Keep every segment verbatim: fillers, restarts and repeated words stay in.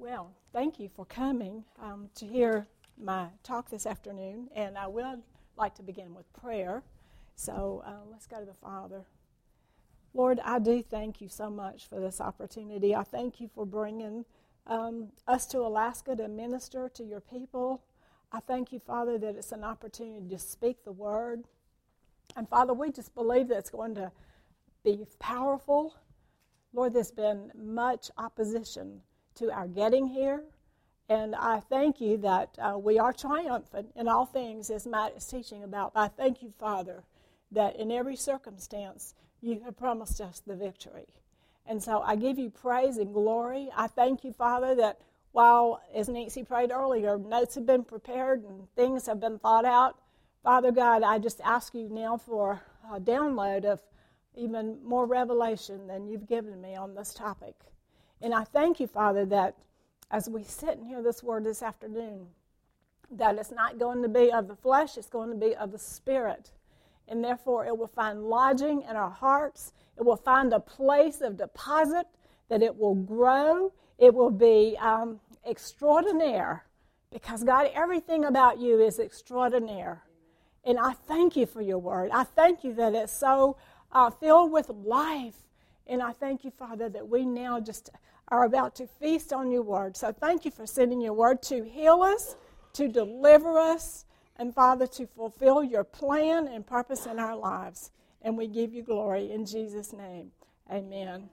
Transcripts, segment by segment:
Well, thank you for coming um, to hear my talk this afternoon, and I would like to begin with prayer. So uh, let's go to the Father. Lord, I do thank you so much for this opportunity. I thank you for bringing um, us to Alaska to minister to your people. I thank you, Father, that it's an opportunity to speak the word. And, Father, we just believe that it's going to be powerful. Lord, there's been much opposition to our getting here, and I thank you that uh, we are triumphant in all things, as Matt is teaching about. I thank you, Father, that in every circumstance you have promised us the victory. And so I give you praise and glory. I thank you, Father, that while, as Nancy prayed earlier, notes have been prepared and things have been thought out, Father God, I just ask you now for a download of even more revelation than you've given me on this topic. And I thank you, Father, that as we sit and hear this word this afternoon, that it's not going to be of the flesh, it's going to be of the Spirit. And therefore, it will find lodging in our hearts. It will find a place of deposit, that it will grow. It will be um, extraordinaire, because, God, everything about you is extraordinaire. And I thank you for your word. I thank you that it's so uh, filled with life. And I thank you, Father, that we now just are about to feast on your word. So thank you for sending your word to heal us, to deliver us, and, Father, to fulfill your plan and purpose in our lives. And we give you glory in Jesus' name. Amen.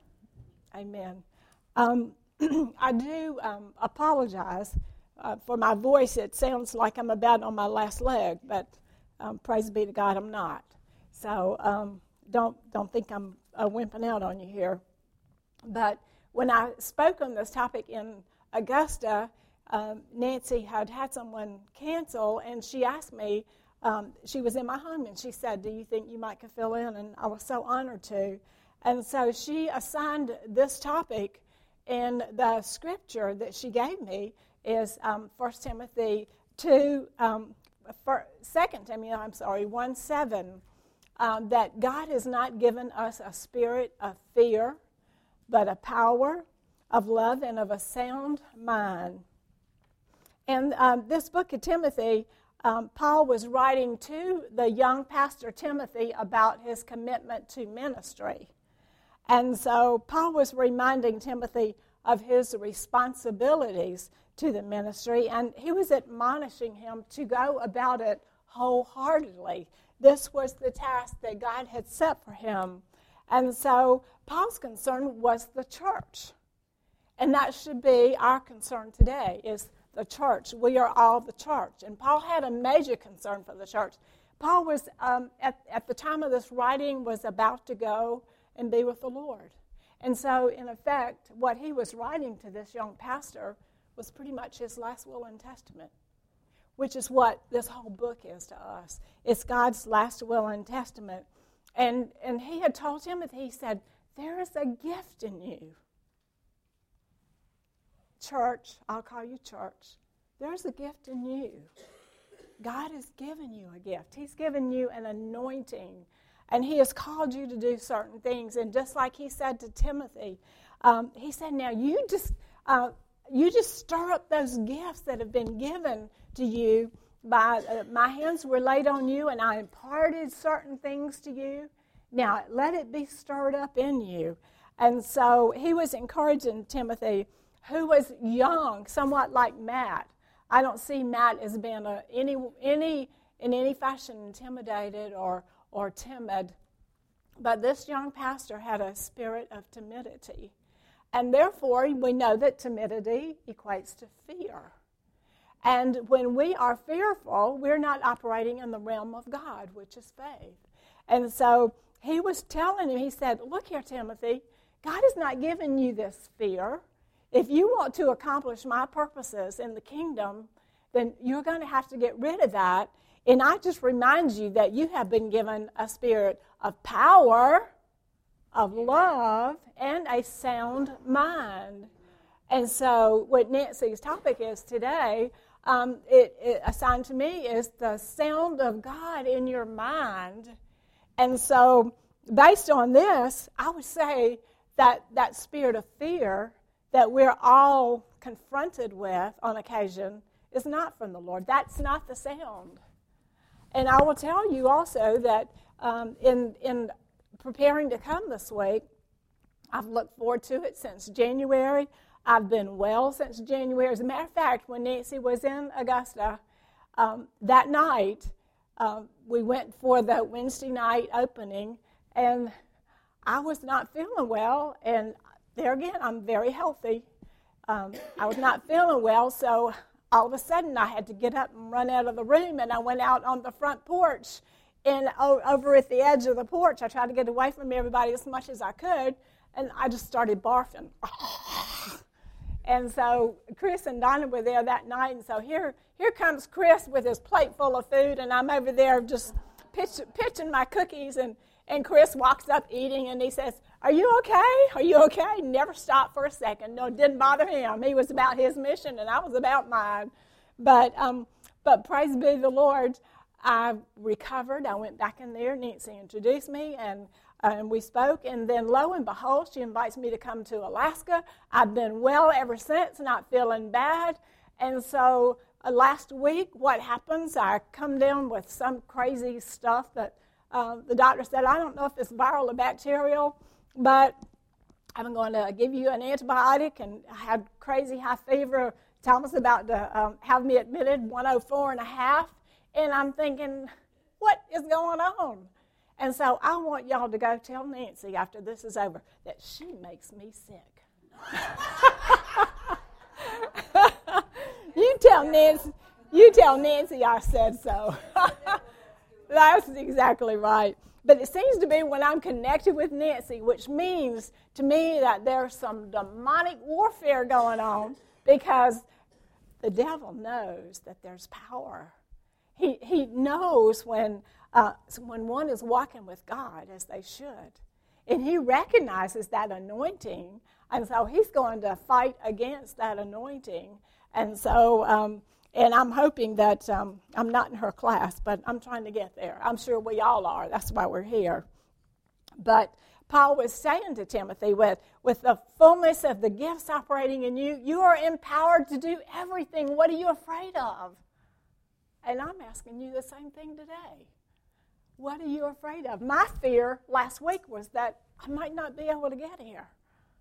Amen. Um, I do um, apologize uh, for my voice. It sounds like I'm about on my last leg, but um, praise be to God, I'm not. So um, don't don't think I'm uh, wimping out on you here. But when I spoke on this topic in Augusta, um, Nancy had had someone cancel, and she asked me, um, she was in my home, and she said, do you think you might could fill in? And I was so honored to. And so she assigned this topic, and the scripture that she gave me is um, First Timothy two, um, for, Second Timothy, I'm sorry, one seven, um, that God has not given us a spirit of fear, but a power, of love, and of a sound mind. And um, this book of Timothy, um, Paul was writing to the young pastor Timothy about his commitment to ministry. And so Paul was reminding Timothy of his responsibilities to the ministry, and he was admonishing him to go about it wholeheartedly. This was the task that God had set for him. And so Paul's concern was the church. And that should be our concern today, is the church. We are all the church. And Paul had a major concern for the church. Paul was, um, at, at the time of this writing, was about to go and be with the Lord. And so, in effect, what he was writing to this young pastor was pretty much his last will and testament, which is what this whole book is to us. It's God's last will and testament. And, and he had told Timothy, he said, there is a gift in you. Church, I'll call you church. There's a gift in you. God has given you a gift. He's given you an anointing. And he has called you to do certain things. And just like he said to Timothy, um, he said, now you just uh, you just stir up those gifts that have been given to you. By uh, my hands were laid on you, and I imparted certain things to you. Now let it be stirred up in you. And so he was encouraging Timothy, who was young, somewhat like Matt. I don't see Matt as being a, any any in any fashion intimidated or or timid, but this young pastor had a spirit of timidity, and therefore we know that timidity equates to fear. And when we are fearful, we're not operating in the realm of God, which is faith. And so he was telling him, he said, look here, Timothy, God has not given you this fear. If you want to accomplish my purposes in the kingdom, then you're going to have to get rid of that. And I just remind you that you have been given a spirit of power, of love, and a sound mind. And so what Nancy's topic is today, um, it, it assigned to me, is the sound of God in your mind. And so based on this, I would say that that spirit of fear that we're all confronted with on occasion is not from the Lord. That's not the sound. And I will tell you also that um, in in preparing to come this week, I've looked forward to it since January. I've been well since January. As a matter of fact, when Nancy was in Augusta, um, that night, um, we went for the Wednesday night opening, and I was not feeling well. And there again, I'm very healthy. Um, I was not feeling well, so all of a sudden I had to get up and run out of the room, and I went out on the front porch. And o- over at the edge of the porch, I tried to get away from everybody as much as I could, and I just started barfing. And so Chris and Donna were there that night, and so here here comes Chris with his plate full of food, and I'm over there just pitch, pitching my cookies, and, and Chris walks up eating, and he says, "Are you okay? Are you okay?" Never stopped for a second. No, it didn't bother him. He was about his mission, and I was about mine. But um, but praise be the Lord, I recovered. I went back in there. Nancy introduced me, and uh, and we spoke. And then lo and behold, she invites me to come to Alaska. I've been well ever since, not feeling bad. And so uh, last week, what happens? I come down with some crazy stuff that uh, the doctor said, I don't know if it's viral or bacterial, but I'm going to give you an antibiotic. And I had crazy high fever. Thomas about to um, have me admitted, one oh four and a half. And I'm thinking, what is going on? And so I want y'all to go tell Nancy after this is over that she makes me sick. you tell Nancy, you tell Nancy I said so. That's exactly right. But it seems to be when I'm connected with Nancy, which means to me that there's some demonic warfare going on, because the devil knows that there's power. He he knows when uh, when one is walking with God as they should. And he recognizes that anointing. And so he's going to fight against that anointing. And so, um, and I'm hoping that um, I'm not in her class, but I'm trying to get there. I'm sure we all are. That's why we're here. But Paul was saying to Timothy, with, with the fullness of the gifts operating in you, you are empowered to do everything. What are you afraid of? And I'm asking you the same thing today. What are you afraid of? My fear last week was that I might not be able to get here.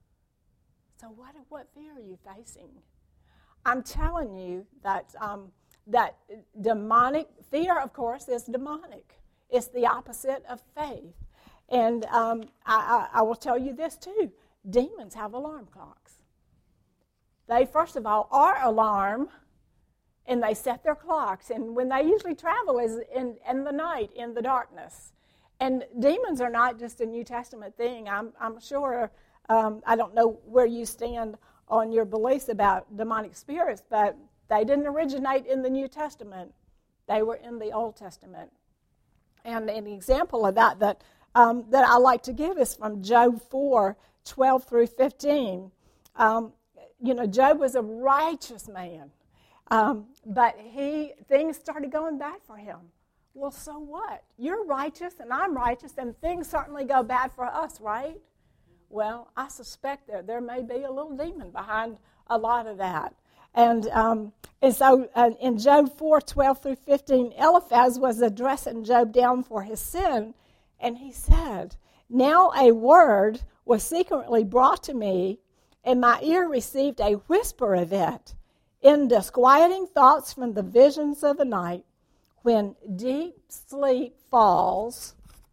So what what fear are you facing? I'm telling you that um, that demonic fear, of course, is demonic. It's the opposite of faith. And um, I, I, I will tell you this too. Demons have alarm clocks. They, first of all, are alarmed, and they set their clocks. And when they usually travel is in, in the night, in the darkness. And demons are not just a New Testament thing. I'm, I'm sure, um, I don't know where you stand on your beliefs about demonic spirits, but they didn't originate in the New Testament. They were in the Old Testament. And an example of that that, um, that I like to give is from Job four, twelve through fifteen. Um, you know, Job was a righteous man. Um, but he things started going bad for him. Well, so what? You're righteous and I'm righteous, and things certainly go bad for us, right? Well, I suspect that there may be a little demon behind a lot of that. And um, and so uh, in Job four, twelve through fifteen, Eliphaz was addressing Job down for his sin, and he said, "Now a word was secretly brought to me, and my ear received a whisper of it. In disquieting thoughts from the visions of the night, when deep sleep falls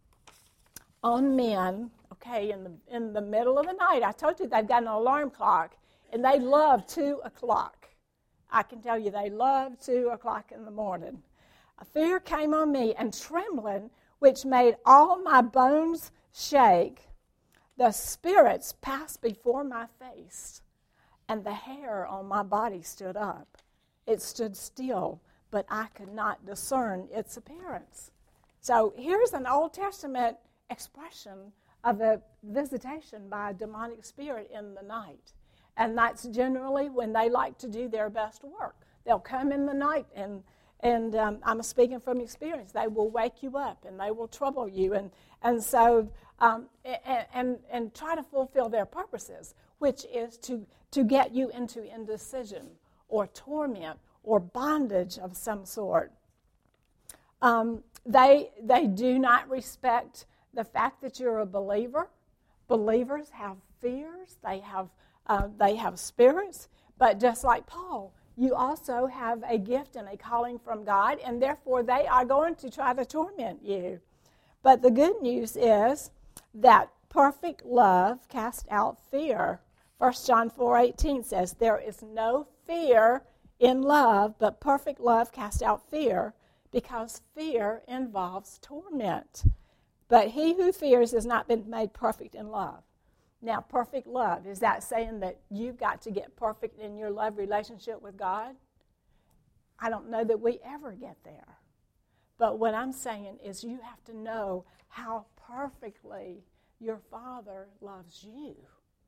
on men," okay, in the in the middle of the night. I told you they've got an alarm clock, and they love two o'clock. I can tell you they love two o'clock in the morning. "A fear came on me, and trembling, which made all my bones shake. The spirits passed before my face, and the hair on my body stood up. It stood still, but I could not discern its appearance." So here's an Old Testament expression of a visitation by a demonic spirit in the night. And that's generally when they like to do their best work. They'll come in the night, and and um, I'm speaking from experience. They will wake you up, and they will trouble you, and and so um, and, and and try to fulfill their purposes, which is to, to get you into indecision or torment or bondage of some sort. Um, they, they do not respect the fact that you're a believer. Believers have fears. They have, uh, they have spirits. But just like Paul, you also have a gift and a calling from God, and therefore they are going to try to torment you. But the good news is that perfect love casts out fear. First John four eighteen says, there is no fear in love, but perfect love casts out fear, because fear involves torment. But he who fears has not been made perfect in love. Now, perfect love, is that saying that you've got to get perfect in your love relationship with God? I don't know that we ever get there. But what I'm saying is you have to know how perfectly your Father loves you.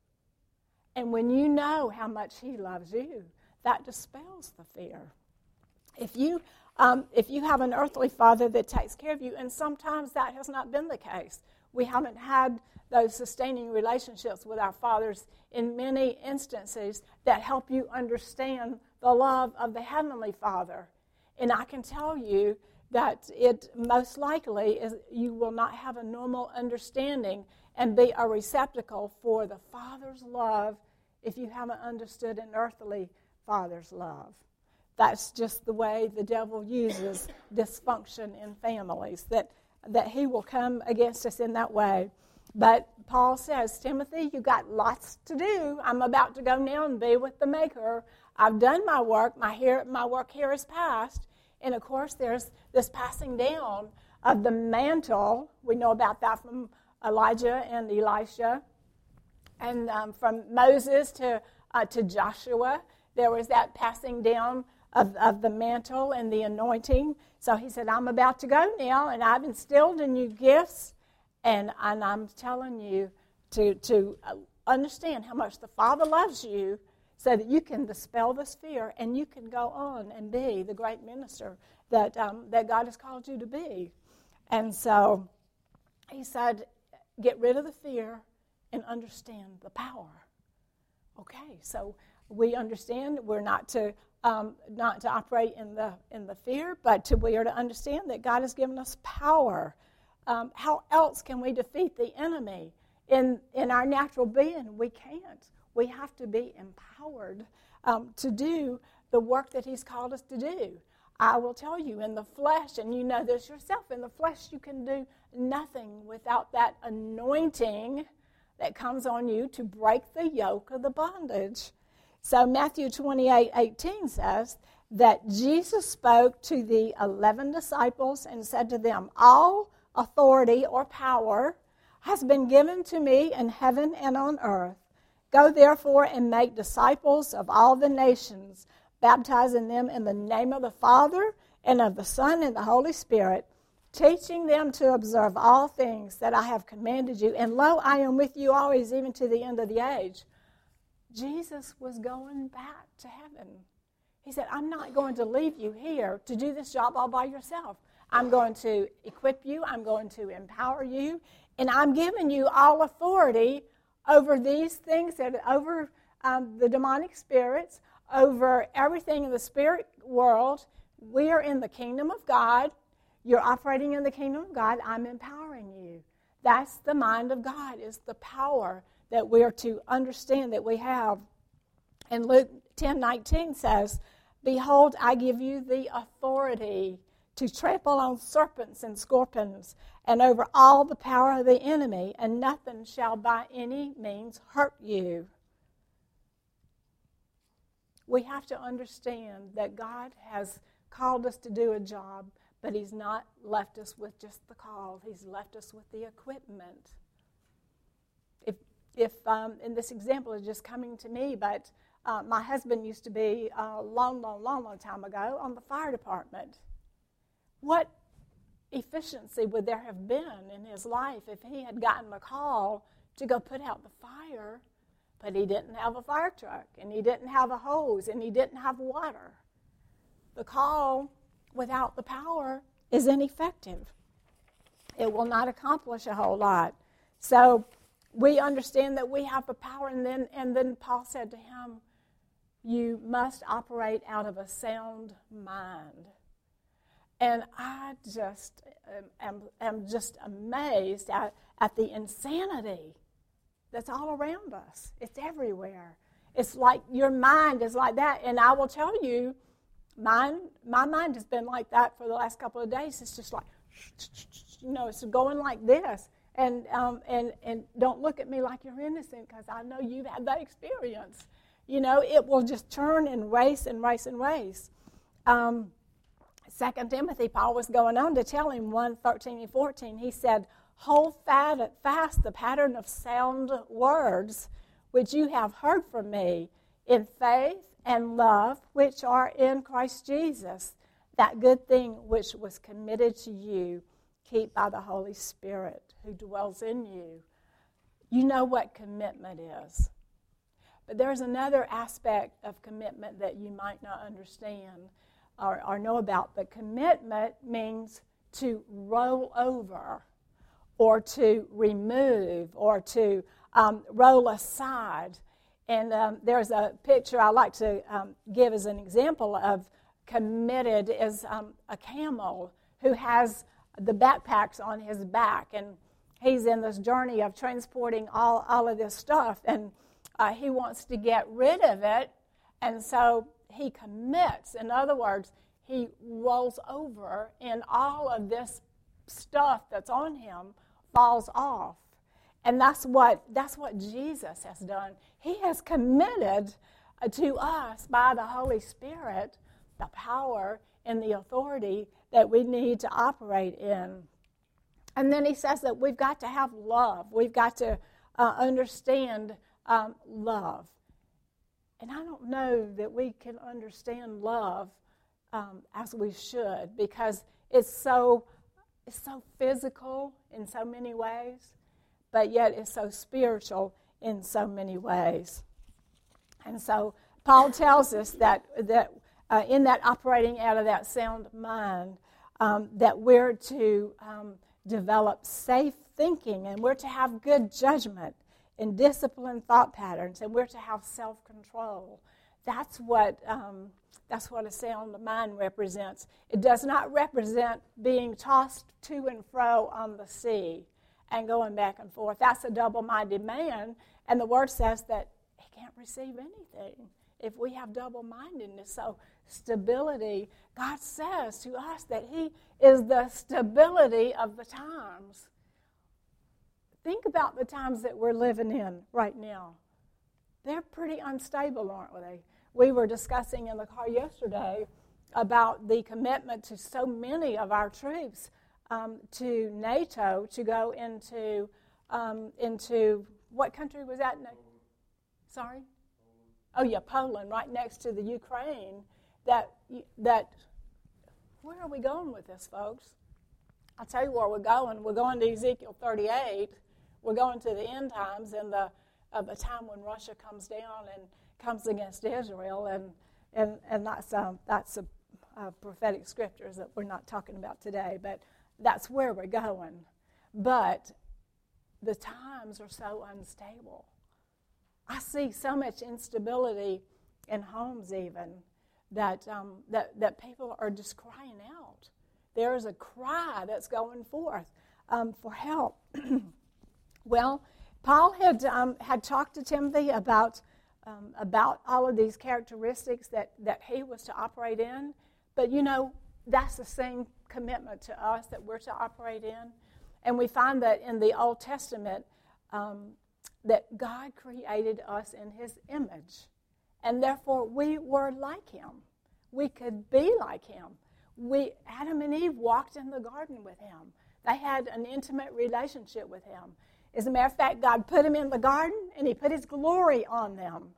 And when you know how much he loves you, that dispels the fear. If you um, if you have an earthly father that takes care of you, and sometimes that has not been the case. We haven't had those sustaining relationships with our fathers in many instances that help you understand the love of the Heavenly Father. And I can tell you that it most likely is you will not have a normal understanding and be a receptacle for the Father's love if you haven't understood an earthly father's love. That's just the way the devil uses dysfunction in families, that, that he will come against us in that way. But Paul says, Timothy, you got lots to do. I'm about to go now and be with the Maker. I've done my work. My, here, my work here is past. And, of course, there's this passing down of the mantle. We know about that from Elijah and Elisha. And um, from Moses to, uh, to Joshua, there was that passing down of, of the mantle and the anointing. So he said, I'm about to go now, and I've instilled in you gifts. And, and I'm telling you to, to understand how much the Father loves you so that you can dispel this fear and you can go on and be the great minister that, um, that God has called you to be. And so he said, get rid of the fear and understand the power. Okay, so we understand we're not to um, not to operate in the in the fear, but to, we are to understand that God has given us power. Um, how else can we defeat the enemy? In, in our natural being, we can't. We have to be empowered um, to do the work that he's called us to do. I will tell you, in the flesh, and you know this yourself, in the flesh you can do nothing without that anointing that comes on you to break the yoke of the bondage. So Matthew twenty-eight eighteen says that Jesus spoke to the eleven disciples and said to them, all authority or power has been given to me in heaven and on earth. Go therefore and make disciples of all the nations, baptizing them in the name of the Father and of the Son and the Holy Spirit, teaching them to observe all things that I have commanded you. And lo, I am with you always, even to the end of the age. Jesus was going back to heaven. He said, I'm not going to leave you here to do this job all by yourself. I'm going to equip you. I'm going to empower you. And I'm giving you all authority over these things, that over um, the demonic spirits, over everything in the spirit world. We are in the kingdom of God. You're operating in the kingdom of God. I'm empowering you. That's the mind of God, is the power that we are to understand that we have. And Luke ten nineteen says, behold, I give you the authority to trample on serpents and scorpions and over all the power of the enemy, and nothing shall by any means hurt you. We have to understand that God has called us to do a job, but he's not left us with just the call. He's left us with the equipment. If, if um, and this example is just coming to me, but uh, my husband used to be a long, long, long, long time ago on the fire department. What efficiency would there have been in his life if he had gotten a call to go put out the fire, but he didn't have a fire truck, and he didn't have a hose, and he didn't have water? The call without the power is ineffective. It will not accomplish a whole lot. So we understand that we have the power. And then, and then Paul said to him, you must operate out of a sound mind. And I just am, am just amazed at, at the insanity that's all around us. It's everywhere. It's like your mind is like that. And I will tell you, mine, my mind has been like that for the last couple of days. It's just like, you know, it's going like this. And um, and and don't look at me like you're innocent, because I know you've had that experience. You know, it will just turn and race and race and race. Um, Second Timothy, Paul was going on to tell him, one thirteen and fourteen, he said, hold fast the pattern of sound words which you have heard from me in faith and love which are in Christ Jesus. That good thing which was committed to you, keep by the Holy Spirit who dwells in you. You know what commitment is. But there's another aspect of commitment that you might not understand or, or know about. But commitment means to roll over or to remove or to um, roll aside. And um, there's a picture I like to um, give as an example of committed is um, a camel who has the backpacks on his back, and he's in this journey of transporting all, all of this stuff, and uh, he wants to get rid of it, and so he commits. In other words, he rolls over, and all of this stuff that's on him falls off. And that's what that's what Jesus has done. He has committed uh, to us by the Holy Spirit the power and the authority that we need to operate in. And then he says that we've got to have love. We've got to uh, understand um, love. And I don't know that we can understand love um, as we should, because it's so it's so physical in so many ways, but yet it's so spiritual in so many ways. And so Paul tells us that that uh, in that operating out of that sound mind, um, that we're to um, develop safe thinking, and we're to have good judgment and disciplined thought patterns, and we're to have self-control. That's what um, that's what a sound mind represents. It does not represent being tossed to and fro on the sea and going back and forth. That's a double-minded man, and the Word says that he can't receive anything if we have double-mindedness. So stability, God says to us that He is the stability of the times. Think about the times that we're living in right now. They're pretty unstable, aren't they? We were discussing in the car yesterday about the commitment to so many of our troops um, to NATO to go into, um, into what country was that? Sorry? Oh, yeah, Poland, right next to the Ukraine. That, that, where are we going with this, folks? I'll tell you where we're going. We're going to Ezekiel thirty-eight. We're going to the end times and the of the time when Russia comes down and comes against Israel, and and and that's um, that's a, a prophetic scriptures that we're not talking about today, but that's where we're going. But the times are so unstable. I see so much instability in homes, even that um, that that people are just crying out. There is a cry that's going forth um, for help. Well, Paul had um, had talked to Timothy about um, about all of these characteristics that, that he was to operate in. But, you know, that's the same commitment to us that we're to operate in. And we find that in the Old Testament um, that God created us in His image. And therefore, we were like Him. We could be like Him. We, Adam and Eve walked in the garden with Him. They had an intimate relationship with Him. As a matter of fact, God put them in the garden, and He put His glory on them.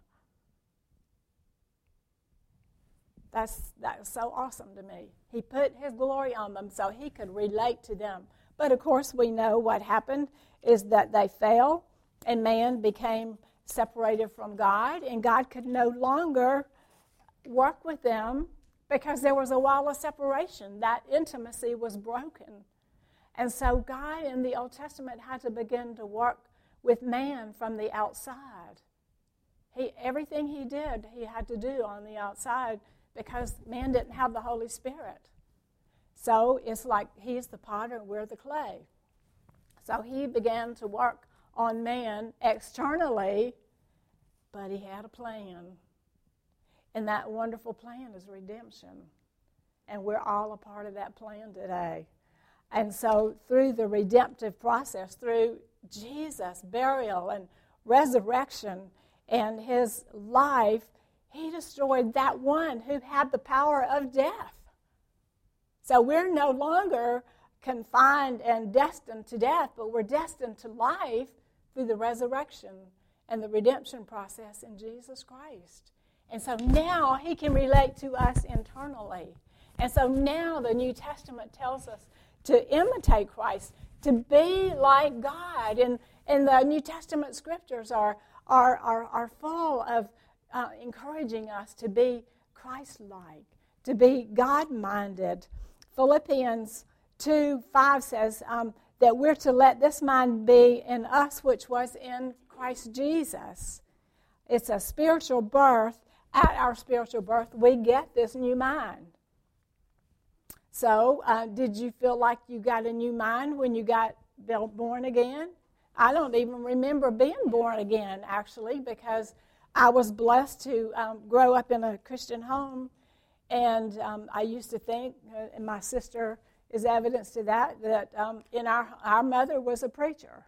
That's, that's so awesome to me. He put His glory on them so He could relate to them. But, of course, we know what happened is that they fell, and man became separated from God, and God could no longer work with them because there was a wall of separation. That intimacy was broken. And so God in the Old Testament had to begin to work with man from the outside. He, everything he did, he had to do on the outside because man didn't have the Holy Spirit. So it's like he's the potter and we're the clay. So he began to work on man externally, but he had a plan. And that wonderful plan is redemption. And we're all a part of that plan today. And so through the redemptive process, through Jesus' burial and resurrection and his life, he destroyed that one who had the power of death. So we're no longer confined and destined to death, but we're destined to life through the resurrection and the redemption process in Jesus Christ. And so now he can relate to us internally. And so now the New Testament tells us to imitate Christ, to be like God. And, and the New Testament scriptures are, are, are, are full of uh, encouraging us to be Christ-like, to be God-minded. Philippians two five says um, that we're to let this mind be in us which was in Christ Jesus. It's a spiritual birth. At our spiritual birth, we get this new mind. So, uh, did you feel like you got a new mind when you got born again? I don't even remember being born again, actually, because I was blessed to um, grow up in a Christian home. And um, I used to think, uh, and my sister is evidence to that, that um, in our our mother was a preacher.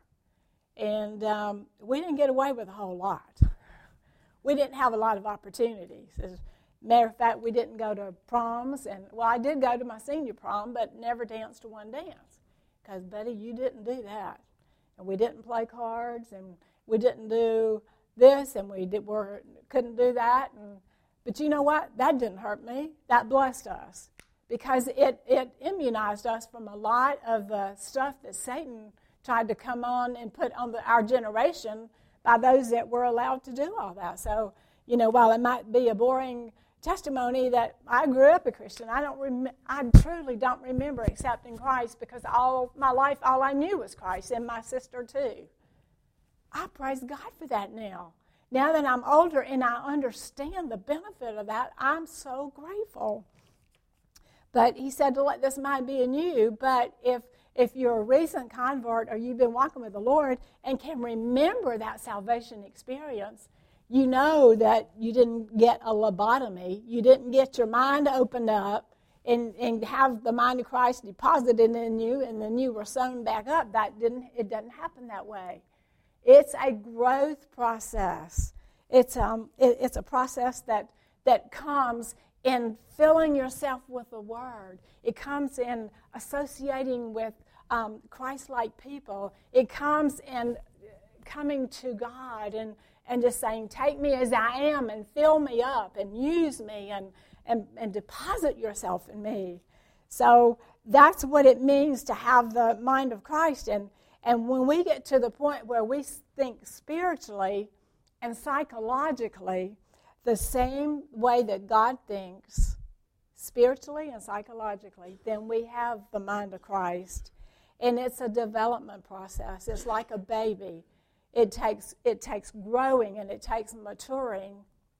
And um, we didn't get away with a whole lot. We didn't have a lot of opportunities. As a matter of fact, we didn't go to proms. And, well, I did go to my senior prom, but never danced to one dance. Because, Betty, you didn't do that. And we didn't play cards, and we didn't do this, and we did, were, couldn't do that. And, but you know what? That didn't hurt me. That blessed us. Because it, it immunized us from a lot of the stuff that Satan tried to come on and put on the, our generation by those that were allowed to do all that. So, you know, while it might be a boring testimony that I grew up a Christian, I don't rem- I truly don't remember accepting Christ because all my life, all I knew was Christ, and my sister too. I praise God for that now. Now that I'm older and I understand the benefit of that, I'm so grateful. But he said to let this mind be in you, but if If you're a recent convert or you've been walking with the Lord and can remember that salvation experience, you know that you didn't get a lobotomy. You didn't get your mind opened up and, and have the mind of Christ deposited in you and then you were sewn back up. That didn't. It doesn't happen that way. It's a growth process. It's um. It, it's a process that that comes in filling yourself with the Word. It comes in associating with um, Christ-like people. It comes in coming to God and, and just saying, take me as I am and fill me up and use me and, and, and deposit yourself in me. So that's what it means to have the mind of Christ. And, and when we get to the point where we think spiritually and psychologically the same way that God thinks, spiritually and psychologically, then we have the mind of Christ. And it's a development process. It's like a baby. It takes it takes growing and it takes maturing.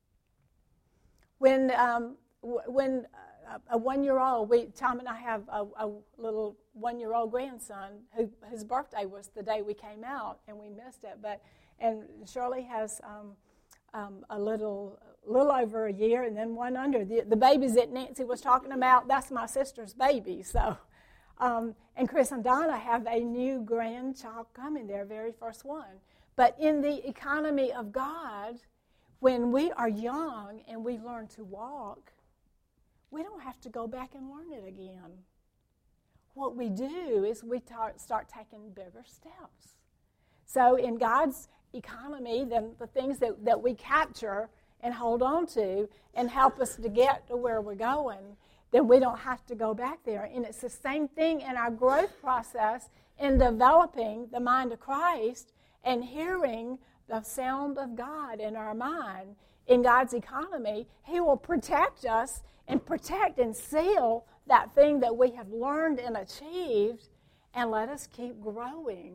When um, w- when a, a one-year-old, we Tom and I have a, a little one-year-old grandson who whose birthday was the day we came out, and we missed it. But and Shirley has um, um, a little. little over a year, and then one under. The, the babies that Nancy was talking about, that's my sister's baby. So, um, and Chris and Donna have a new grandchild coming, their very first one. But in the economy of God, when we are young and we learn to walk, we don't have to go back and learn it again. What we do is we tar- start taking bigger steps. So in God's economy, then the things that, that we capture and hold on to and help us to get to where we're going, then we don't have to go back there. And it's the same thing in our growth process in developing the mind of Christ and hearing the sound of God in our mind. In God's economy, He will protect us and protect and seal that thing that we have learned and achieved and let us keep growing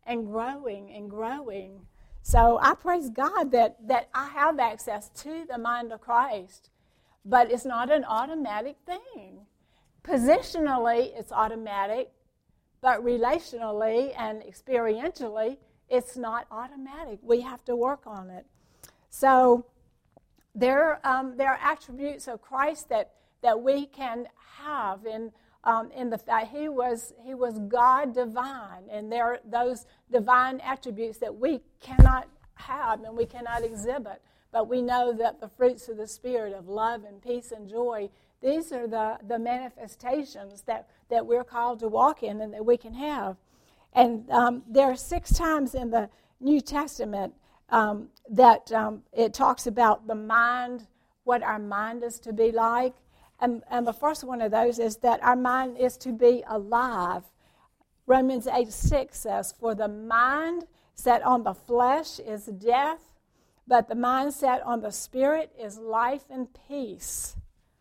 and growing and growing. So I praise God that, that I have access to the mind of Christ. But it's not an automatic thing. Positionally, it's automatic. But relationally and experientially, it's not automatic. We have to work on it. So there, um, there are attributes of Christ that, that we can have in, um, in the fact he was, he was God divine. And there are those divine attributes that we cannot have and we cannot exhibit. But we know that the fruits of the Spirit of love and peace and joy, these are the, the manifestations that, that we're called to walk in and that we can have. And um, there are six times in the New Testament um, that um, it talks about the mind, what our mind is to be like. And, and the first one of those is that our mind is to be alive. Romans eight six says, for the mind set on the flesh is death, but the mind set on the Spirit is life and peace.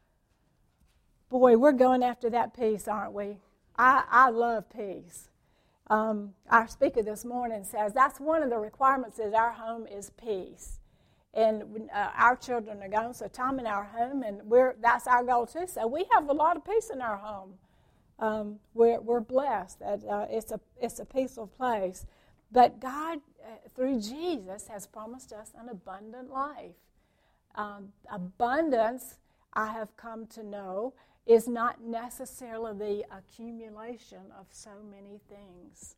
Boy, we're going after that peace, aren't we? I, I love peace. Um, our speaker this morning says that's one of the requirements is our home is peace. And uh, our children are gone, so Tom and our home, and we're that's our goal too. So we have a lot of peace in our home. Um, we're we're blessed that uh, it's a it's a peaceful place. But God, uh, through Jesus, has promised us an abundant life. Um, abundance, I have come to know, is not necessarily the accumulation of so many things.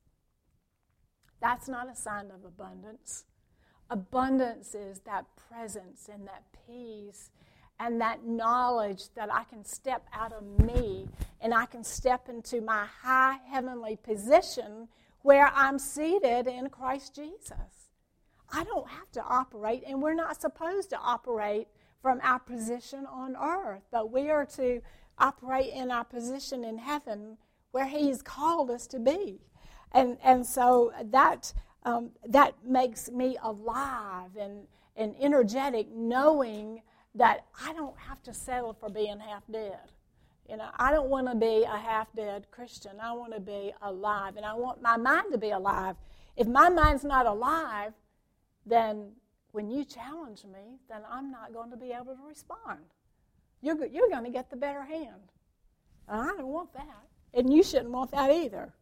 That's not a sign of abundance. Abundance is that presence and that peace and that knowledge that I can step out of me and I can step into my high heavenly position where I'm seated in Christ Jesus. I don't have to operate, and we're not supposed to operate from our position on earth, but we are to operate in our position in heaven where He's called us to be. And and so that um, that makes me alive and, and energetic, knowing that I don't have to settle for being half dead. You know, I don't want to be a half-dead Christian. I want to be alive, and I want my mind to be alive. If my mind's not alive, then when you challenge me, then I'm not going to be able to respond. You're, you're going to get the better hand. And I don't want that, and you shouldn't want that either.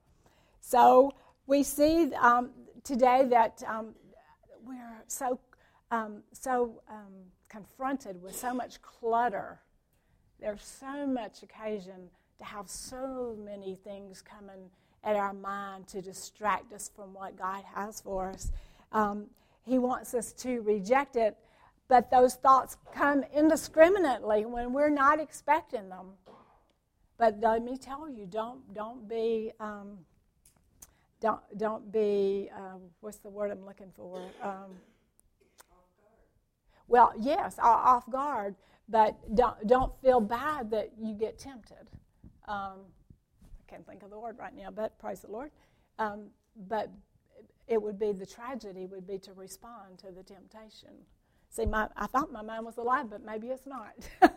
So we see um, today that um, we're so um, so um, confronted with so much clutter. There's so much occasion to have so many things coming at our mind to distract us from what God has for us. Um, he wants us to reject it, but those thoughts come indiscriminately when we're not expecting them. But let me tell you, don't don't be um, don't don't be um, what's the word I'm looking for? Um, well, yes, off guard. But don't don't feel bad that you get tempted. Um, I can't think of the word right now, but praise the Lord. Um, but it would be the tragedy would be to respond to the temptation. See, my I thought my mind was alive, but maybe it's not.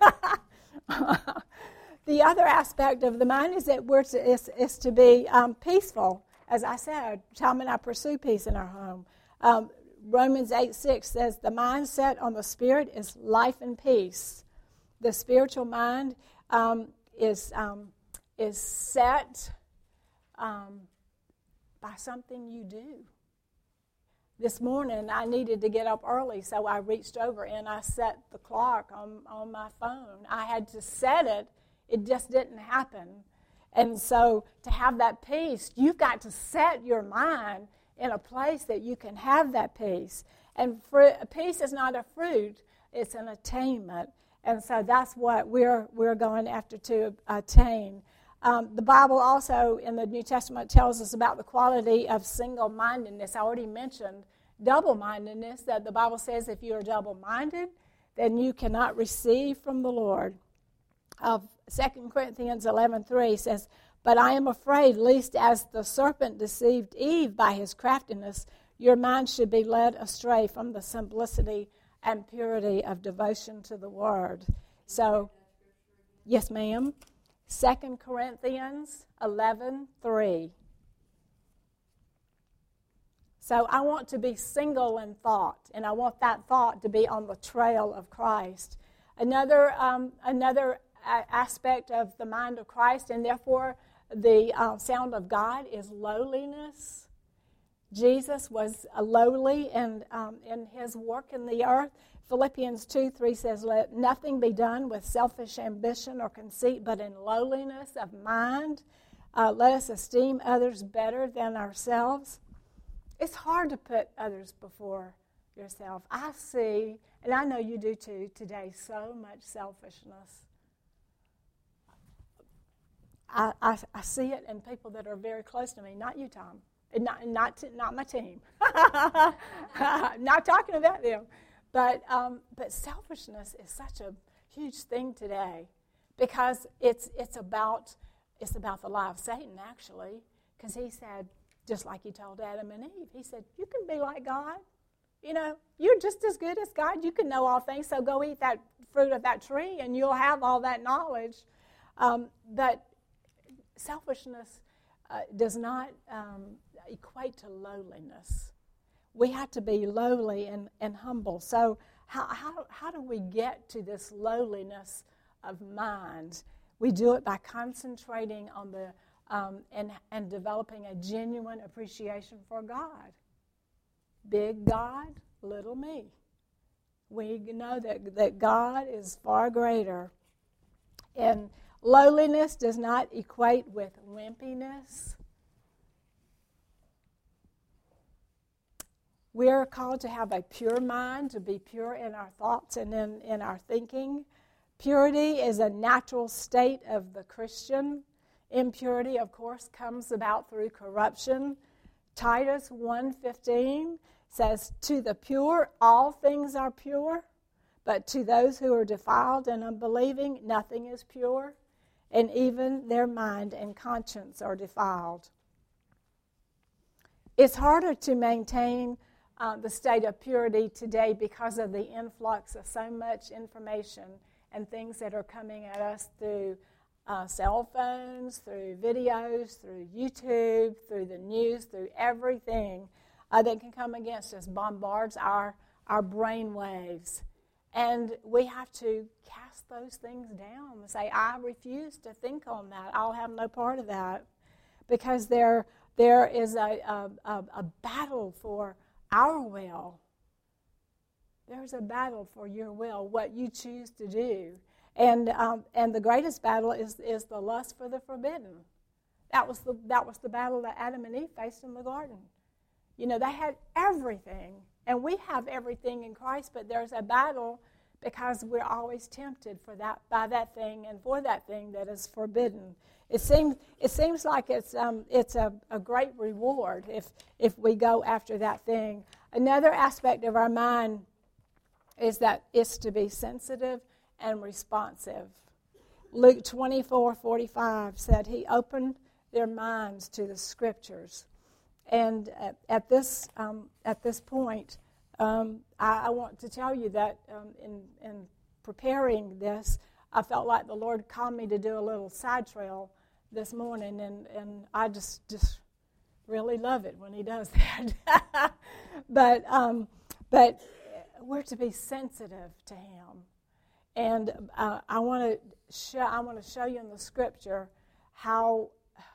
The other aspect of the mind is that we're to, is, is to be um, peaceful. As I said, Tom and I pursue peace in our home. Um, Romans eight six says, the mind set on the Spirit is life and peace. The spiritual mind um, is um, is set um, by something you do. This morning, I needed to get up early, so I reached over and I set the clock on, on my phone. I had to set it. It just didn't happen. And so to have that peace, you've got to set your mind in a place that you can have that peace. And fruit, peace is not a fruit, it's an attainment. And so that's what we're we're going after to attain. Um, the Bible also in the New Testament tells us about the quality of single-mindedness. I already mentioned double-mindedness, that the Bible says if you are double-minded, then you cannot receive from the Lord. Uh, Second Corinthians eleven three says, but I am afraid, lest as the serpent deceived Eve by his craftiness, your mind should be led astray from the simplicity and purity of devotion to the Word. So, yes, ma'am. Second Corinthians eleven three. So I want to be single in thought, and I want that thought to be on the trail of Christ. Another um, another aspect of the mind of Christ, and therefore the uh, sound of God, is lowliness. Jesus was uh, lowly in, um, in his work in the earth. Philippians two three says, "Let nothing be done with selfish ambition or conceit, but in lowliness of mind. Uh, let us esteem others better than ourselves." It's hard to put others before yourself. I see, and I know you do too, today, so much selfishness. I, I, I see it in people that are very close to me. Not you, Tom. And not not to, not my team. Not talking about them. But um, but selfishness is such a huge thing today, because it's it's about it's about the lie of Satan, actually, because he said, just like he told Adam and Eve, he said, "You can be like God. You know, you're just as good as God. You can know all things, so go eat that fruit of that tree, and you'll have all that knowledge." Um, but selfishness uh, does not um, equate to lowliness. We have to be lowly and, and humble. So how, how, how do we get to this lowliness of mind? We do it by concentrating on the um, and, and developing a genuine appreciation for God. Big God, little me. We know that, that God is far greater. And lowliness does not equate with wimpiness. We are called to have a pure mind, to be pure in our thoughts and in, in our thinking. Purity is a natural state of the Christian. Impurity, of course, comes about through corruption. Titus one fifteen says, "To the pure all things are pure, but to those who are defiled and unbelieving nothing is pure, and even their mind and conscience are defiled." It's harder to maintain uh, the state of purity today because of the influx of so much information and things that are coming at us through uh, cell phones, through videos, through YouTube, through the news, through everything uh, that can come against us, bombards our, our brain waves. And we have to cast those things down and say, "I refuse to think on that. I'll have no part of that." Because there, there is a, a, a, a battle for our will. There's a battle for your will, what you choose to do. And um, and the greatest battle is, is the lust for the forbidden. That was the that was the battle that Adam and Eve faced in the garden. You know, they had everything. And we have everything in Christ, but there's a battle because we're always tempted for that by that thing and for that thing that is forbidden. It seems it seems like it's um, it's a, a great reward if if we go after that thing. Another aspect of our mind is that it's to be sensitive and responsive. Luke twenty-four forty-five said he opened their minds to the Scriptures. And at, at this um, at this point, um, I, I want to tell you that um, in, in preparing this, I felt like the Lord called me to do a little side trail this morning, and, and I just just really love it when He does that. but um, but we're to be sensitive to Him, and uh, I want to show I want to show you in the Scripture how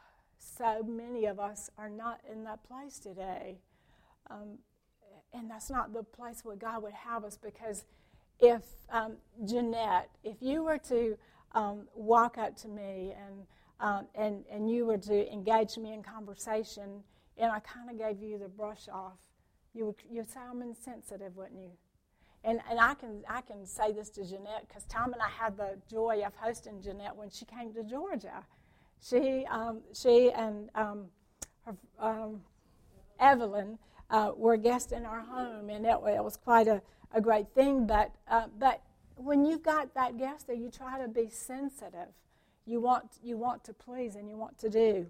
so many of us are not in that place today. Um, and that's not the place where God would have us, because if, um, Jeanette, if you were to um, walk up to me and, um, and, and you were to engage me in conversation, and I kind of gave you the brush off, you would you'd say I'm insensitive, wouldn't you? And and I can I can say this to Jeanette, because Tom and I had the joy of hosting Jeanette when she came to Georgia. She um, she and um, her, um, Evelyn uh, were guests in our home, and it, it was quite a, a great thing. But uh, but when you've got that guest there, you try to be sensitive. You want you want to please and you want to do.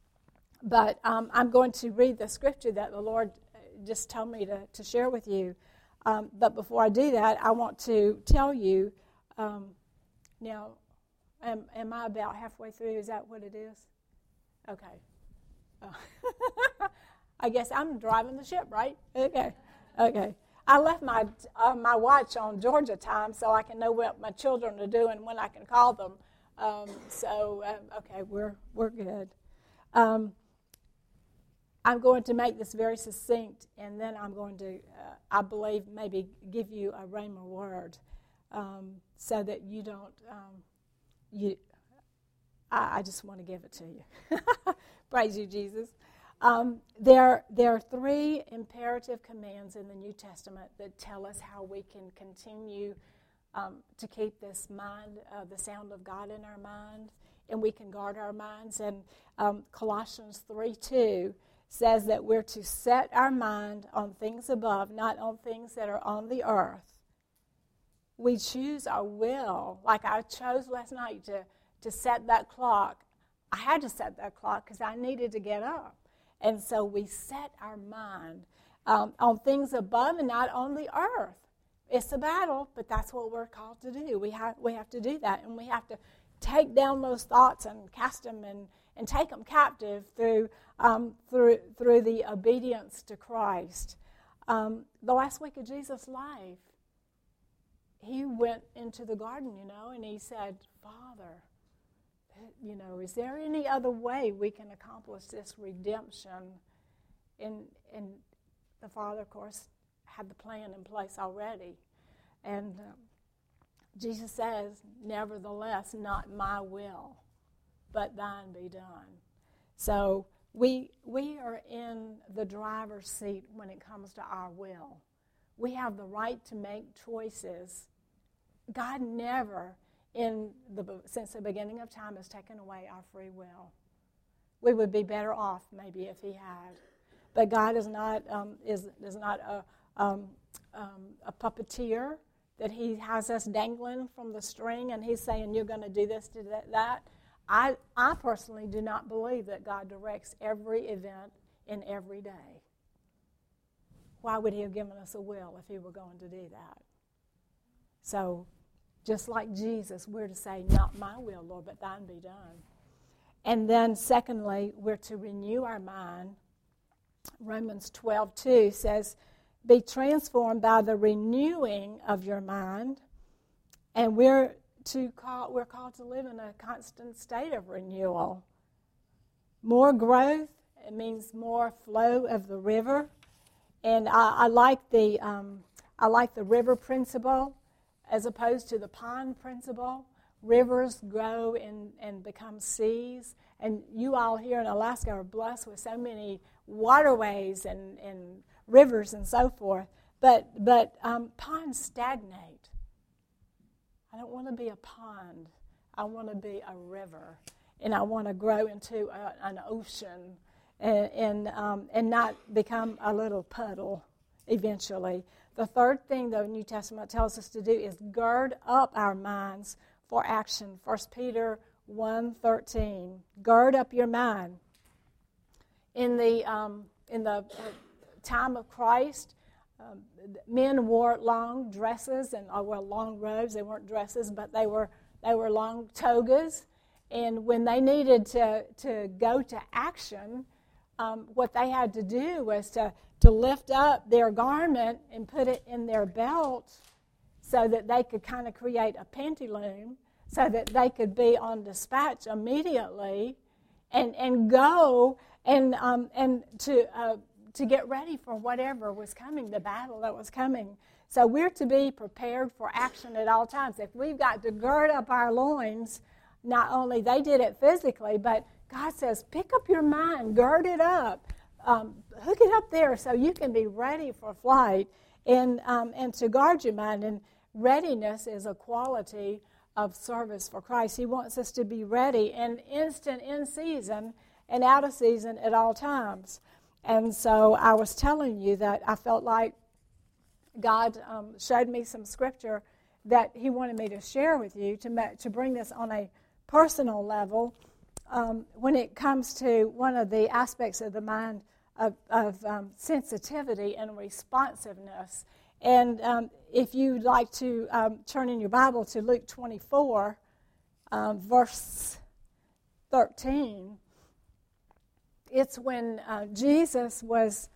But um, I'm going to read the scripture that the Lord just told me to, to share with you. Um, but before I do that, I want to tell you um, now. Am, am I about halfway through? Is that what it is? Okay. Uh, I guess I'm driving the ship, right? Okay, okay. I left my uh, my watch on Georgia time so I can know what my children are doing when I can call them. Um, so uh, okay, we're we're good. Um, I'm going to make this very succinct, and then I'm going to, uh, I believe, maybe give you a rhema word, um, so that you don't. Um, you, I, I just want to give it to you. Praise you, Jesus. Um, there, there are three imperative commands in the New Testament that tell us how we can continue um, to keep this mind, uh, the sound of God in our mind, and we can guard our minds. And um, Colossians three two says that we're to set our mind on things above, not on things that are on the earth. We choose our will. Like I chose last night to, to set that clock. I had to set that clock because I needed to get up. And so we set our mind um, on things above and not on the earth. It's a battle, but that's what we're called to do. We have we have to do that, and we have to take down those thoughts and cast them and, and take them captive through um, through through the obedience to Christ. Um, the last week of Jesus' life, he went into the garden, you know, and he said, Father, you know, is there any other way we can accomplish this redemption? And, and the Father, of course, had the plan in place already. And um, Jesus says, nevertheless, not my will, but thine be done. So we we are in the driver's seat when it comes to our will. We have the right to make choices. God never, in the since the beginning of time, has taken away our free will. We would be better off maybe if he had. But God is not um, is is not a um, um, a puppeteer that he has us dangling from the string and he's saying you're going to do this, do that, that. I I personally do not believe that God directs every event in every day. Why would he have given us a will if he were going to do that? So, just like Jesus, we're to say, not my will, Lord, but thine be done. And then, secondly, we're to renew our mind. Romans twelve two says, be transformed by the renewing of your mind. And we're to call, we're called to live in a constant state of renewal. More growth, it means more flow of the river. And I, I like the um, I like the river principle as opposed to the pond principle. Rivers grow and, and become seas. And you all here in Alaska are blessed with so many waterways and, and rivers and so forth. But, but um, ponds stagnate. I don't want to be a pond. I want to be a river. And I want to grow into a, an ocean and, and, um, and not become a little puddle eventually. The third thing the New Testament tells us to do is gird up our minds for action. First Peter one thirteen. Gird up your mind. In the um, in the time of Christ, um, men wore long dresses and or well, long robes. They weren't dresses, but they were they were long togas. And when they needed to to go to action, um, what they had to do was to to lift up their garment and put it in their belt so that they could kind of create a pantaloon so that they could be on dispatch immediately and and go and um, and to uh, to get ready for whatever was coming, the battle that was coming. So we're to be prepared for action at all times. If we've got to gird up our loins, not only they did it physically, but God says, pick up your mind, gird it up. Um, hook it up there so you can be ready for flight and um, and to guard your mind. And readiness is a quality of service for Christ. He wants us to be ready and instant in season and out of season at all times. And so I was telling you that I felt like God um, showed me some scripture that he wanted me to share with you to, ma- to bring this on a personal level. Um, when it comes to one of the aspects of the mind of, of um, sensitivity and responsiveness. And um, if you'd like to um, turn in your Bible to Luke twenty-four, um, verse thirteen, it's when uh, Jesus was,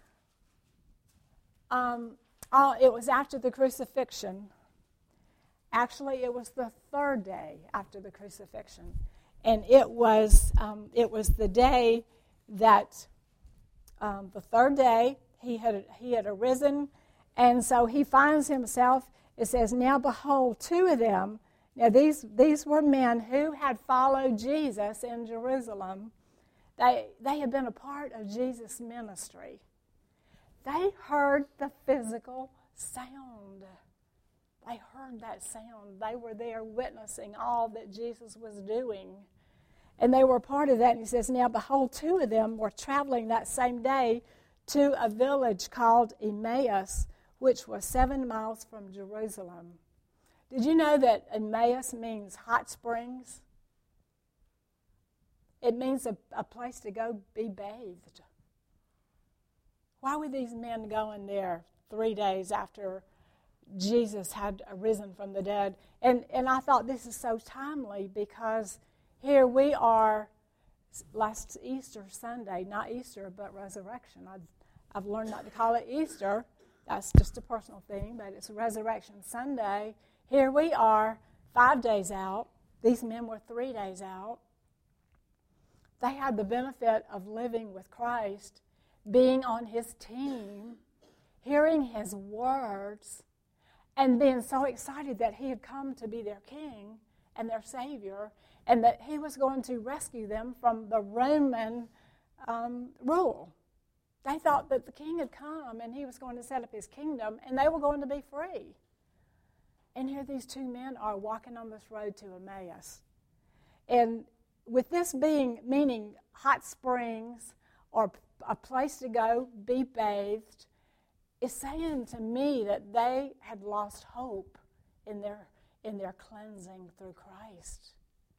um, uh, it was after the crucifixion. Actually, it was the third day after the crucifixion. And it was um, it was the day that, um, the third day, he had he had arisen. And so he finds himself, it says, now behold, two of them. Now these, these were men who had followed Jesus in Jerusalem. They, they had been a part of Jesus' ministry. They heard the physical sound. They heard that sound. They were there witnessing all that Jesus was doing. And they were part of that. And he says, now behold, two of them were traveling that same day to a village called Emmaus, which was seven miles from Jerusalem. Did you know that Emmaus means hot springs? It means a, a place to go be bathed. Why were these men going there three days after Jesus had arisen from the dead? And, and I thought this is so timely because here we are, last Easter Sunday, not Easter, but resurrection. I've, I've learned not to call it Easter. That's just a personal thing, but it's Resurrection Sunday. Here we are, five days out. These men were three days out. They had the benefit of living with Christ, being on his team, hearing his words, and being so excited that he had come to be their king and their Savior, and that he was going to rescue them from the Roman um, rule. They thought that the king had come and he was going to set up his kingdom, and they were going to be free. And here these two men are walking on this road to Emmaus. And with this being, meaning hot springs or a place to go be bathed, it's saying to me that they had lost hope in their, in their cleansing through Christ.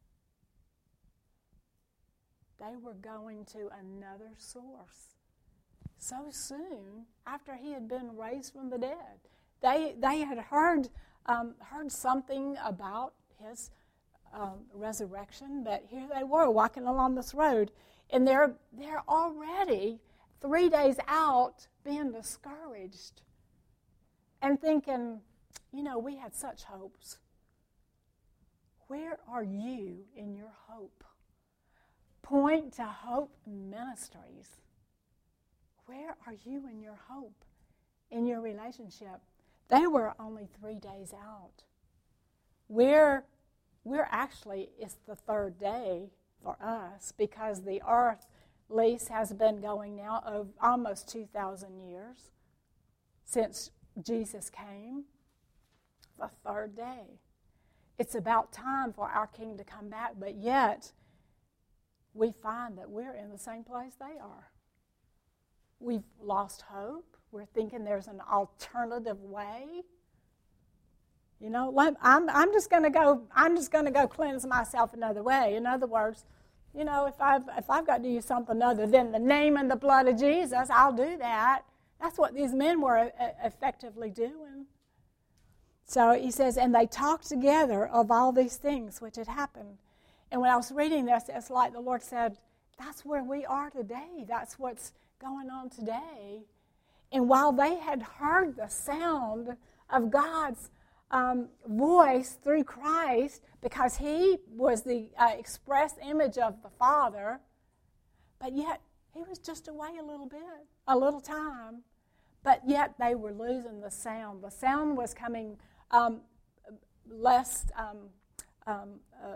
They were going to another source so soon after he had been raised from the dead. They, they had heard, um, heard something about his um, resurrection, but here they were walking along this road, and they're, they're already three days out being discouraged and thinking, you know, we had such hopes. Where are you in your hope? Point to Hope Ministries. Where are you in your hope, in your relationship? They were only three days out. We're, we're actually, it's the third day for us because the earth lease has been going now of almost two thousand years since Jesus came. The third day. It's about time for our King to come back, but yet we find that we're in the same place they are. We've lost hope. We're thinking there's an alternative way. You know, let, I'm I'm just going to go. I'm just going to go cleanse myself another way. In other words, you know, if I've if I've got to do something other than the name and the blood of Jesus, I'll do that. That's what these men were effectively doing. So he says, and they talked together of all these things which had happened. And when I was reading this, it's like the Lord said, that's where we are today. That's what's going on today. And while they had heard the sound of God's um, voice through Christ, because he was the uh, express image of the Father, but yet he was just away a little bit, a little time. But yet they were losing the sound. The sound was coming um, less, um, um, uh,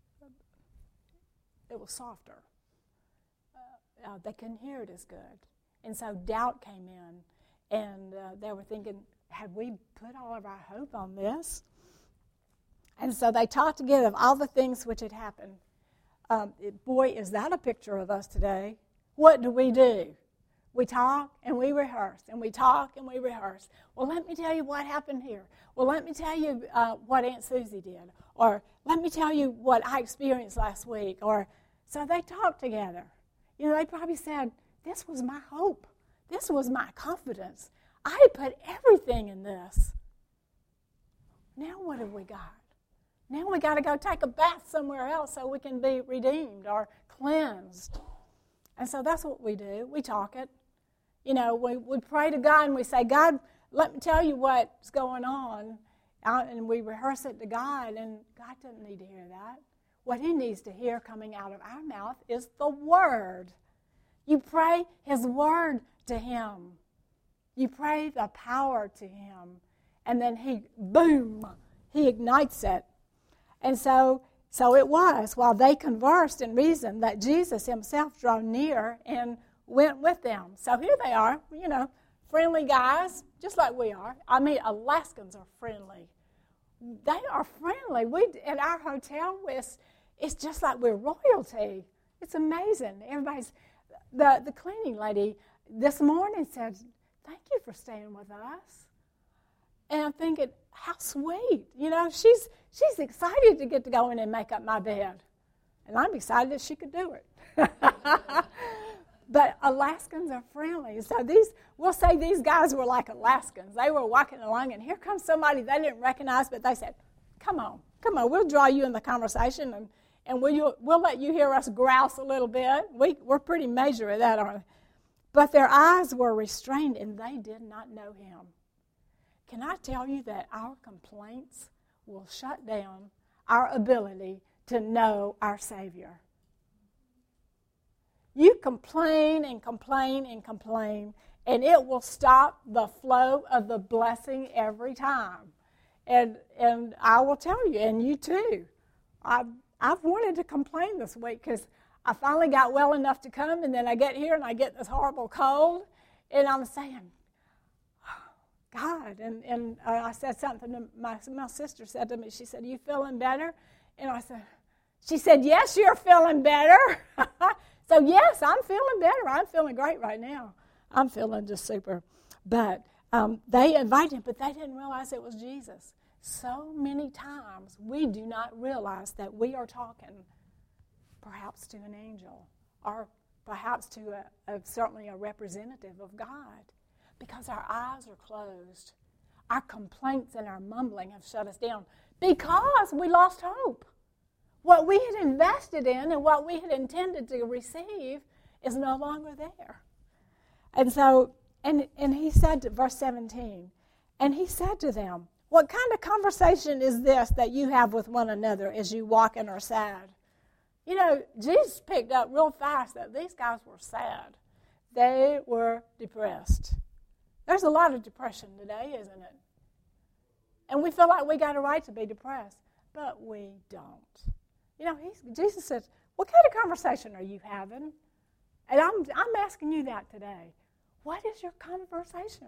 it was softer. Uh, uh, they couldn't hear it as good. And so doubt came in, and uh, they were thinking, have we put all of our hope on this? And so they talked together of all the things which had happened. Um, it, boy, is that a picture of us today. What do we do? We talk and we rehearse, and we talk and we rehearse. Well, let me tell you what happened here. Well, let me tell you uh, what Aunt Susie did. Or let me tell you what I experienced last week. Or so they talked together. You know, they probably said, this was my hope. This was my confidence. I put everything in this. Now what have we got? Now we got to go take a bath somewhere else so we can be redeemed or cleansed. And so that's what we do. We talk it. You know, we, we pray to God and we say, God, let me tell you what's going on. And we rehearse it to God, and God doesn't need to hear that. What he needs to hear coming out of our mouth is the Word. You pray his Word to him. You pray the power to him. And then he, boom, he ignites it. And so, so it was, while they conversed and reasoned, that Jesus himself drew near and went with them. So here they are, you know, friendly guys, just like we are. I mean, Alaskans are friendly. They are friendly. We at our hotel, it's, it's just like we're royalty. It's amazing. Everybody's, the, the cleaning lady this morning said, thank you for staying with us. And I'm thinking, how sweet. You know, she's she's excited to get to go in and make up my bed. And I'm excited that she could do it. But Alaskans are friendly. So these, we'll say these guys were like Alaskans. They were walking along, and here comes somebody they didn't recognize, but they said, come on, come on, we'll draw you in the conversation, and, and we'll, we'll let you hear us grouse a little bit. We, we're pretty major at that, aren't we? But their eyes were restrained, and they did not know him. Can I tell you that our complaints will shut down our ability to know our Savior? You complain and complain and complain, and it will stop the flow of the blessing every time. And and I will tell you, and you too, I've, I've wanted to complain this week because I finally got well enough to come, and then I get here and I get this horrible cold, and I'm saying, God, and, and uh, I said something to my, my sister said to me, she said, are you feeling better? And I said, she said, yes, you're feeling better. So yes, I'm feeling better. I'm feeling great right now. I'm feeling just super. But um, they invited him, but they didn't realize it was Jesus. So many times we do not realize that we are talking perhaps to an angel or perhaps to a, a, certainly a representative of God, because our eyes are closed. Our complaints and our mumbling have shut us down because we lost hope. What we had invested in and what we had intended to receive is no longer there. And so, and, and he said to verse seventeen, and he said to them, what kind of conversation is this that you have with one another as you walk and are sad? You know, Jesus picked up real fast that these guys were sad. They were depressed. There's a lot of depression today, isn't it? And we feel like we got a right to be depressed, but we don't. You know, he's, Jesus says, what kind of conversation are you having? And I'm, I'm asking you that today. What is your conversation?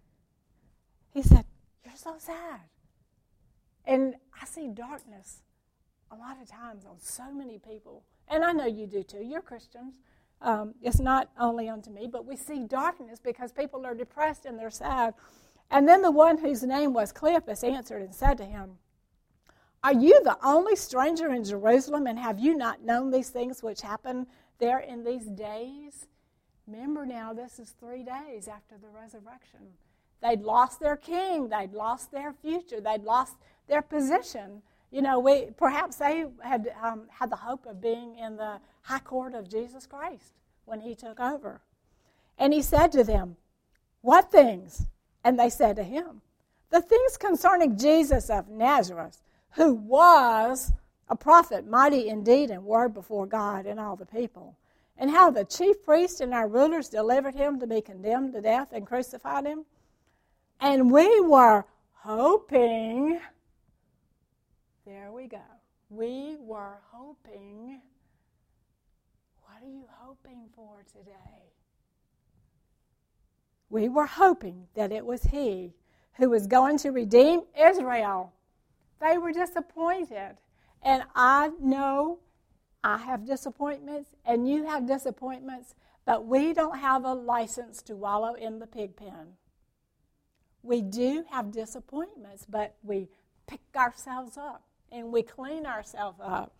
He said, you're so sad. And I see darkness a lot of times on so many people. And I know you do too. You're Christians. Um, it's not only unto me, but we see darkness because people are depressed and they're sad. And then the one whose name was Cleopas answered and said to him, are you the only stranger in Jerusalem, and have you not known these things which happen there in these days? Remember now, this is three days after the resurrection. They'd lost their king. They'd lost their future. They'd lost their position. You know, we perhaps they had um, had the hope of being in the high court of Jesus Christ when he took over. And he said to them, what things? And they said to him, the things concerning Jesus of Nazareth, who was a prophet, mighty in deed and word before God and all the people, and how the chief priests and our rulers delivered him to be condemned to death and crucified him. And we were hoping, there we go, we were hoping, what are you hoping for today? We were hoping that it was he who was going to redeem Israel. They were disappointed. And I know I have disappointments and you have disappointments, but we don't have a license to wallow in the pig pen. We do have disappointments, but we pick ourselves up and we clean ourselves up.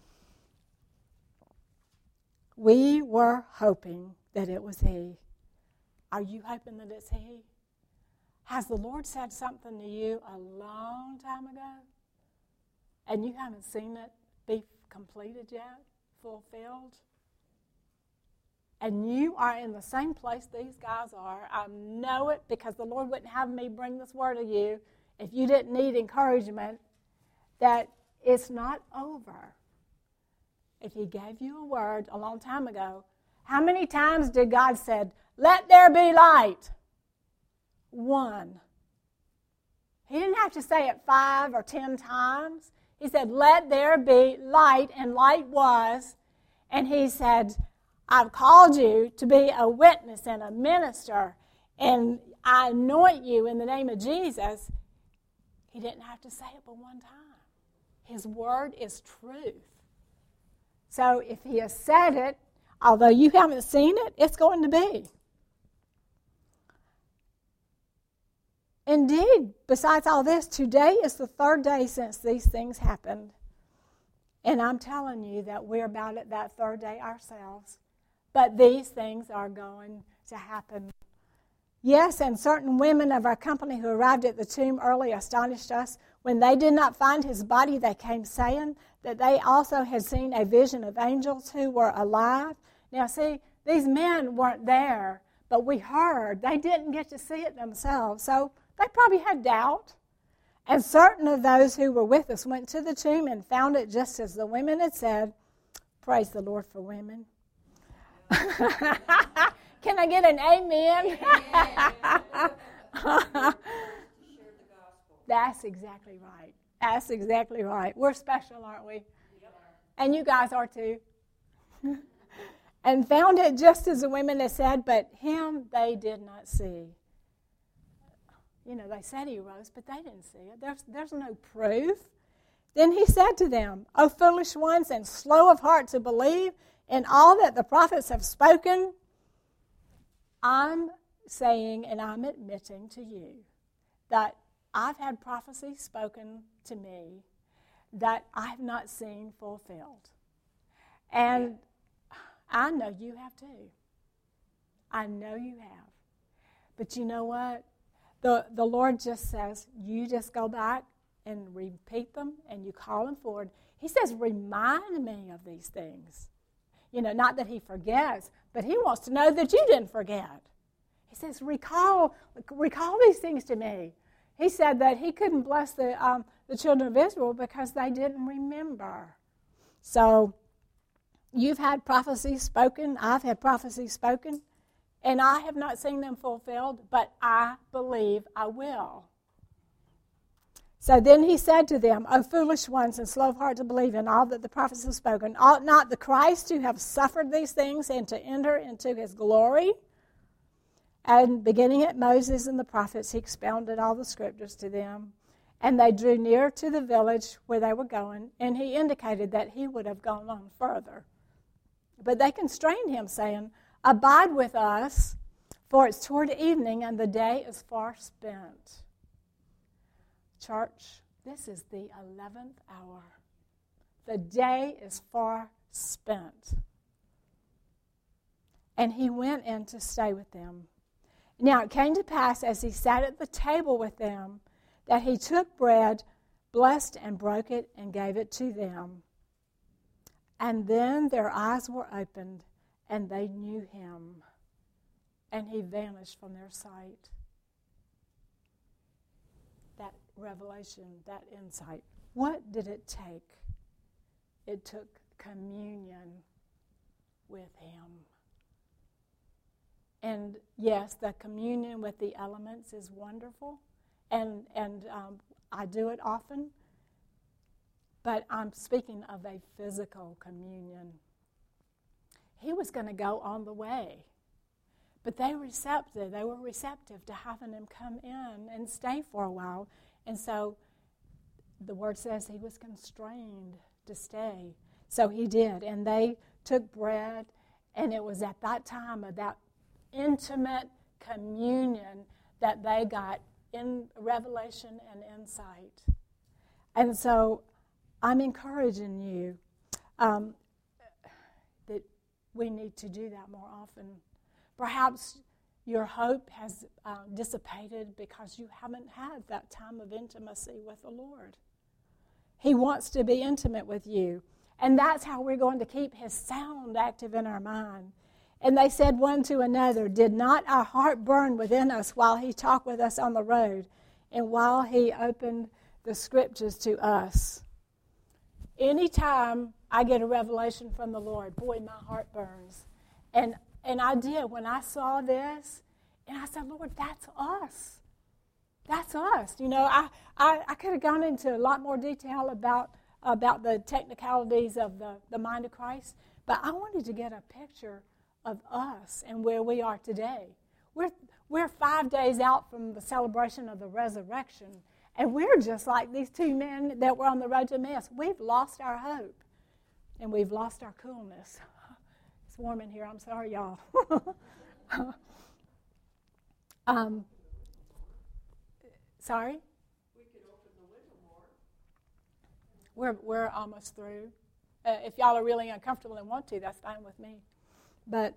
We were hoping that it was he. Are you hoping that it's he? Has the Lord said something to you a long time ago? And you haven't seen it be completed yet, fulfilled? And you are in the same place these guys are. I know it because the Lord wouldn't have me bring this word to you if you didn't need encouragement that it's not over. If he gave you a word a long time ago, how many times did God said, let there be light? One. He didn't have to say it five or ten times. He said, let there be light, and light was. And he said, I've called you to be a witness and a minister, and I anoint you in the name of Jesus. He didn't have to say it but one time. His word is truth. So if he has said it, although you haven't seen it, it's going to be. Indeed, besides all this, today is the third day since these things happened. And I'm telling you that we're about at that third day ourselves. But these things are going to happen. Yes, and certain women of our company who arrived at the tomb early astonished us. When they did not find his body, they came saying that they also had seen a vision of angels who were alive. Now, see, these men weren't there, but we heard. They didn't get to see it themselves, so they probably had doubt. And certain of those who were with us went to the tomb and found it just as the women had said. Praise the Lord for women. Can I get an amen? That's exactly right. That's exactly right. We're special, aren't we? And you guys are too. And found it just as the women had said, but him they did not see. You know, they said he rose, but they didn't see it. There's, there's no proof. Then he said to them, O foolish ones and slow of heart to believe in all that the prophets have spoken. I'm saying and I'm admitting to you that I've had prophecy spoken to me that I have not seen fulfilled. And I know you have too. I know you have. But you know what? The, the Lord just says, you just go back and repeat them and you call them forward. He says, remind me of these things. You know, not that he forgets, but he wants to know that you didn't forget. He says, recall, recall these things to me. He said that he couldn't bless the um, the children of Israel because they didn't remember. So you've had prophecies spoken. I've had prophecies spoken. And I have not seen them fulfilled, but I believe I will. So then he said to them, O foolish ones and slow of heart to believe in all that the prophets have spoken, ought not the Christ to have suffered these things and to enter into his glory? And beginning at Moses and the prophets, he expounded all the scriptures to them. And they drew near to the village where they were going, and he indicated that he would have gone on further. But they constrained him, saying, Abide with us, for it's toward evening, and the day is far spent. Church, this is the eleventh hour. The day is far spent. And he went in to stay with them. Now it came to pass, as he sat at the table with them, that he took bread, blessed and broke it, and gave it to them. And then their eyes were opened, and they knew him, and he vanished from their sight. That revelation, that insight, what did it take? It took communion with him. And yes, the communion with the elements is wonderful, and, and um, I do it often, but I'm speaking of a physical communion. He was going to go on the way, but they receptive. They were receptive to having him come in and stay for a while. And so the word says he was constrained to stay. So he did. And they took bread, and it was at that time of that intimate communion that they got in revelation and insight. And so I'm encouraging you um, that we need to do that more often. Perhaps your hope has uh, dissipated because you haven't had that time of intimacy with the Lord. He wants to be intimate with you. And that's how we're going to keep his sound active in our mind. And they said one to another, "Did not our heart burn within us while he talked with us on the road and while he opened the scriptures to us?" Anytime I get a revelation from the Lord, boy, my heart burns. And and I did when I saw this, and I said, "Lord, that's us. That's us." You know, I, I, I could have gone into a lot more detail about, about the technicalities of the, the mind of Christ, but I wanted to get a picture of us and where we are today. We're, we're five days out from the celebration of the resurrection, and we're just like these two men that were on the road to Emmaus. We've lost our hope, and we've lost our coolness. It's warm in here. I'm sorry, y'all. um, sorry? We could open the window more. We're, we're almost through. Uh, if y'all are really uncomfortable and want to, that's fine with me. But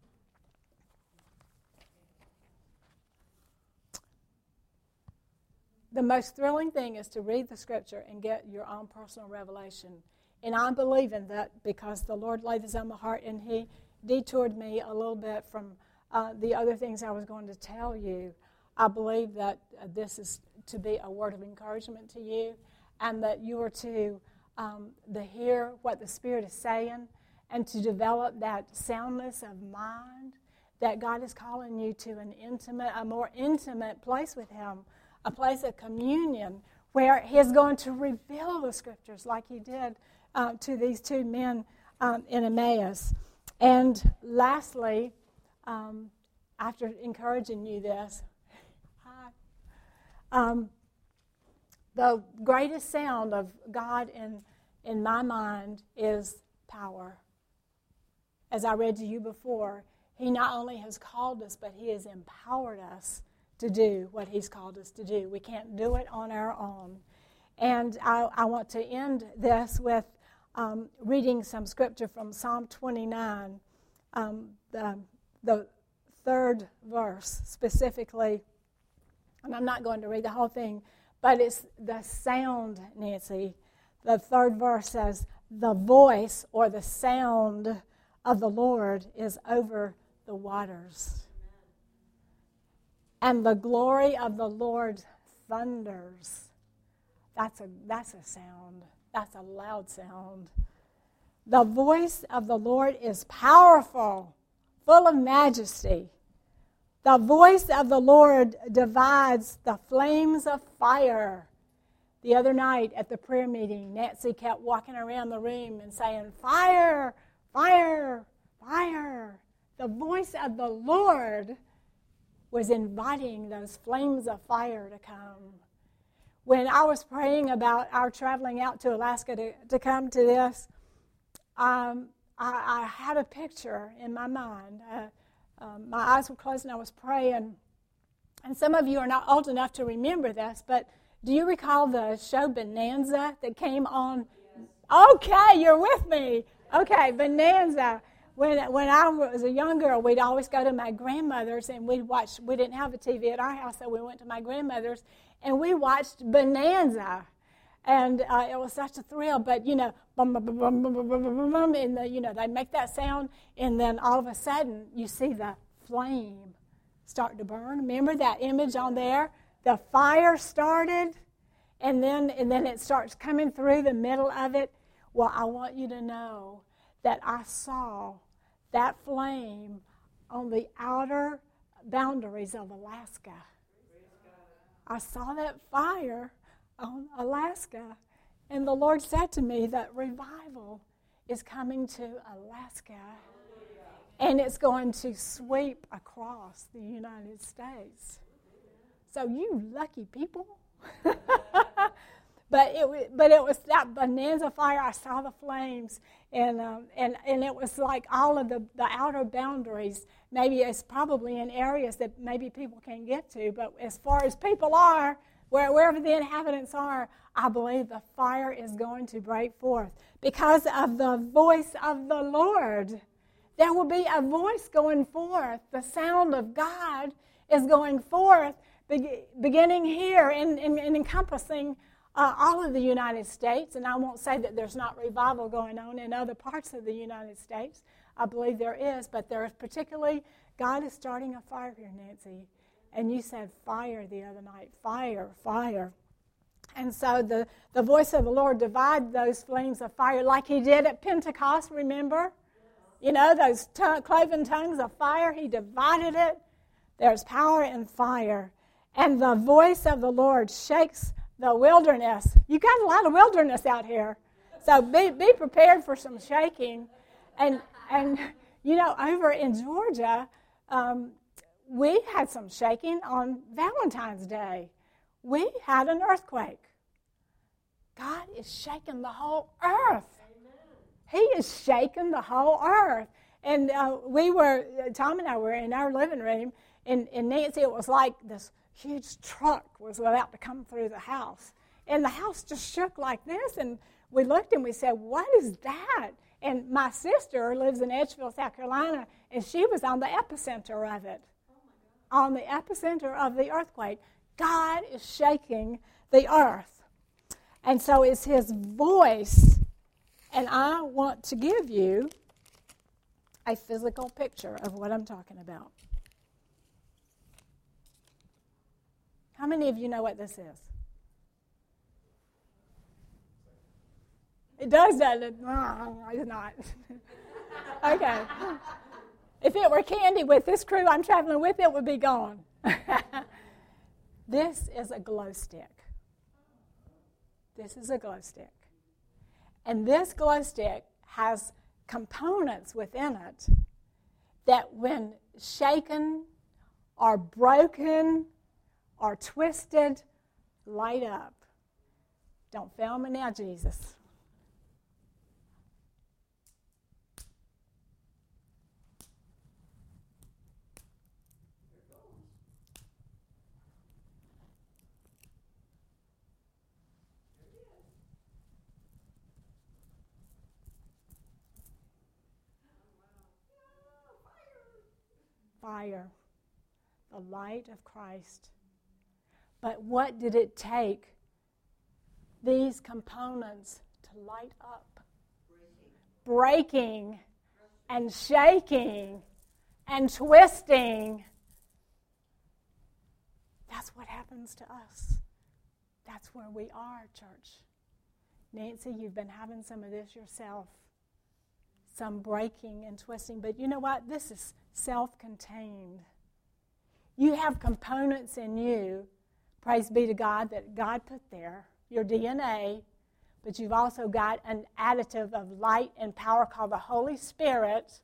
the most thrilling thing is to read the Scripture and get your own personal revelation. And I'm believing that because the Lord laid this on my heart and He detoured me a little bit from uh, the other things I was going to tell you. I believe that uh, this is to be a word of encouragement to you, and that you are to, um, to hear what the Spirit is saying and to develop that soundness of mind, that God is calling you to an intimate, a more intimate place with Him, a place of communion where He is going to reveal the Scriptures like He did uh, to these two men um, in Emmaus. And lastly, um, after encouraging you this, hi, um, the greatest sound of God in, in my mind is power. As I read to you before, He not only has called us, but He has empowered us to do what He's called us to do. We can't do it on our own. And I, I want to end this with um, reading some scripture from Psalm twenty-nine, um, the, the third verse specifically. And I'm not going to read the whole thing, but it's the sound, Nancy. The third verse says, "The voice or the sound of the Lord is over the waters. And the glory of the Lord thunders." That's a, that's a sound. That's a loud sound. "The voice of the Lord is powerful, full of majesty. The voice of the Lord divides the flames of fire." The other night at the prayer meeting, Nancy kept walking around the room and saying, "Fire, fire, fire." The voice of the Lord was inviting those flames of fire to come. When I was praying about our traveling out to Alaska to, to come to this, um, I, I had a picture in my mind. Uh, um, my eyes were closed and I was praying. And some of you are not old enough to remember this, but do you recall the show Bonanza that came on? Yes. Okay, you're with me. Okay, Bonanza. When when I was a young girl, we'd always go to my grandmother's and we'd watch. We didn't have a T V at our house, so we went to my grandmother's and we watched Bonanza, and uh, it was such a thrill. But you know, bum, bum, bum, bum, bum, bum, bum, bum, and the, you know they make that sound, and then all of a sudden you see the flame start to burn. Remember that image on there? The fire started, and then and then it starts coming through the middle of it. Well, I want you to know that I saw that flame on the outer boundaries of Alaska. I saw that fire on Alaska, and the Lord said to me that revival is coming to Alaska, and it's going to sweep across the United States. So you lucky people. But it, but it was that Bonanza fire. I saw the flames, and um, and and it was like all of the, the outer boundaries. Maybe it's probably in areas that maybe people can't get to. But as far as people are, where, wherever the inhabitants are, I believe the fire is going to break forth because of the voice of the Lord. There will be a voice going forth. The sound of God is going forth, be, beginning here and, and, and encompassing uh, all of the United States, and I won't say that there's not revival going on in other parts of the United States. I believe there is, but there is particularly, God is starting a fire here, Nancy. And you said fire the other night, fire, fire. And so the, the voice of the Lord divided those flames of fire like he did at Pentecost, remember? You know, those t- cloven tongues of fire, he divided it. There's power in fire. And the voice of the Lord shakes the wilderness. You got a lot of wilderness out here. So be, be prepared for some shaking. And, and you know, over in Georgia, um, we had some shaking on Valentine's Day. We had an earthquake. God is shaking the whole earth. He is shaking the whole earth. And uh, we were, Tom and I were in our living room, and, and Nancy, it was like this huge truck was about to come through the house. And the house just shook like this, and we looked and we said, what is that? And my sister lives in Edgefield, South Carolina, and she was on the epicenter of it. On the epicenter of the earthquake. God is shaking the earth. And so it's his voice. And I want to give you a physical picture of what I'm talking about. How many of you know what this is? It does, doesn't it? No, it's not. Okay. If it were candy with this crew I'm traveling with, it would be gone. This is a glow stick. This is a glow stick. And this glow stick has components within it that when shaken or broken or twisted, light up. Don't fail me now, Jesus. Fire, the light of Christ. But what did it take these components to light up? Breaking, Breaking and shaking and twisting. That's what happens to us. That's where we are, church. Nancy, you've been having some of this yourself. Some breaking and twisting. But you know what? This is self-contained. You have components in you, praise be to God, that God put there, your D N A, but you've also got an additive of light and power called the Holy Spirit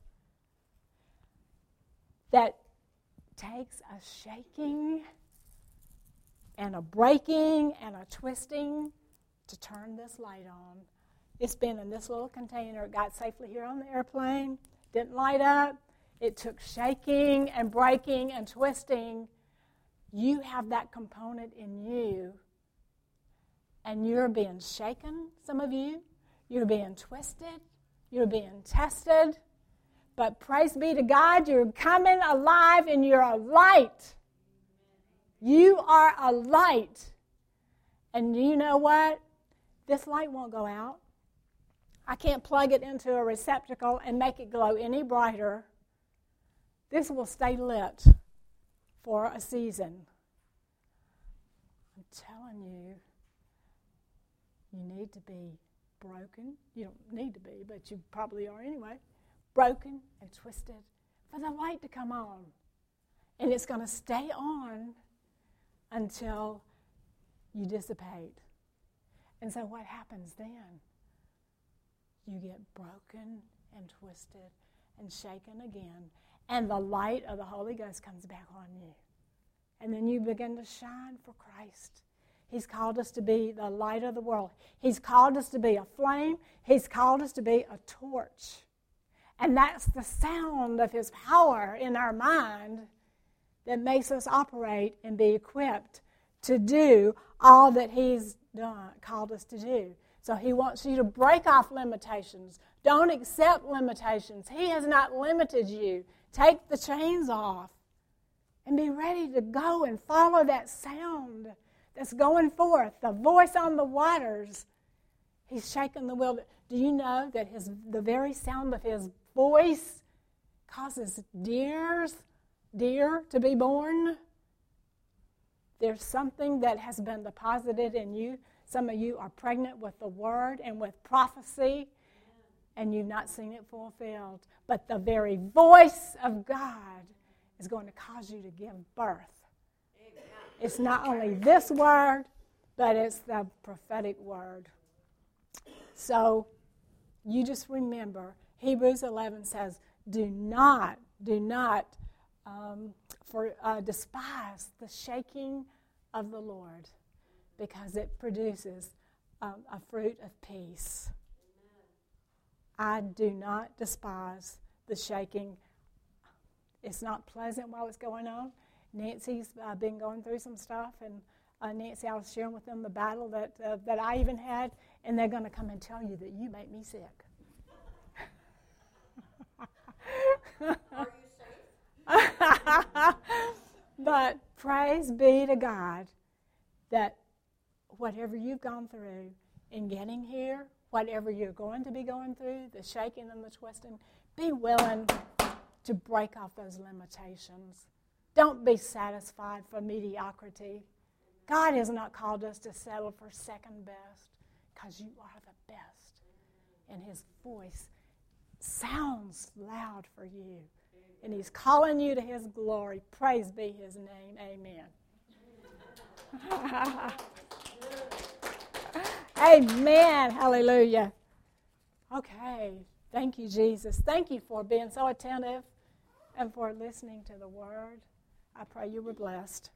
that takes a shaking and a breaking and a twisting to turn this light on. It's been in this little container. It got safely here on the airplane. Didn't light up. It took shaking and breaking and twisting. You have that component in you. And you're being shaken, some of you. You're being twisted. You're being tested. But praise be to God, you're coming alive and you're a light. You are a light. And you know what? This light won't go out. I can't plug it into a receptacle and make it glow any brighter. This will stay lit for a season. I'm telling you, you need to be broken. You don't need to be, but you probably are anyway. Broken and twisted for the light to come on. And it's going to stay on until you dissipate. And so what happens then? You get broken and twisted and shaken again. And the light of the Holy Ghost comes back on you. And then you begin to shine for Christ. He's called us to be the light of the world. He's called us to be a flame. He's called us to be a torch. And that's the sound of his power in our mind that makes us operate and be equipped to do all that he's done, called us to do. So he wants you to break off limitations. Don't accept limitations. He has not limited you. Take the chains off and be ready to go and follow that sound that's going forth, the voice on the waters. He's shaking the wilderness. Do you know that his the very sound of his voice causes deers, deer to be born? There's something that has been deposited in you. Some of you are pregnant with the word and with prophecy, and you've not seen it fulfilled. But the very voice of God is going to cause you to give birth. Amen. It's not only this word, but it's the prophetic word. So you just remember, Hebrews eleven says, do not, do not um, for uh, despise the shaking of the Lord, because it produces um, a fruit of peace. I do not despise the shaking. It's not pleasant while it's going on. Nancy's uh, been going through some stuff, and uh, Nancy, I was sharing with them the battle that uh, that I even had, and they're going to come and tell you that you make me sick. Are you safe? But praise be to God that whatever you've gone through in getting here, whatever you're going to be going through, the shaking and the twisting, be willing to break off those limitations. Don't be satisfied for mediocrity. God has not called us to settle for second best, because you are the best. And his voice sounds loud for you. And he's calling you to his glory. Praise be his name. Amen. Amen. Hallelujah. Okay. Thank you, Jesus. Thank you for being so attentive and for listening to the word. I pray you were blessed.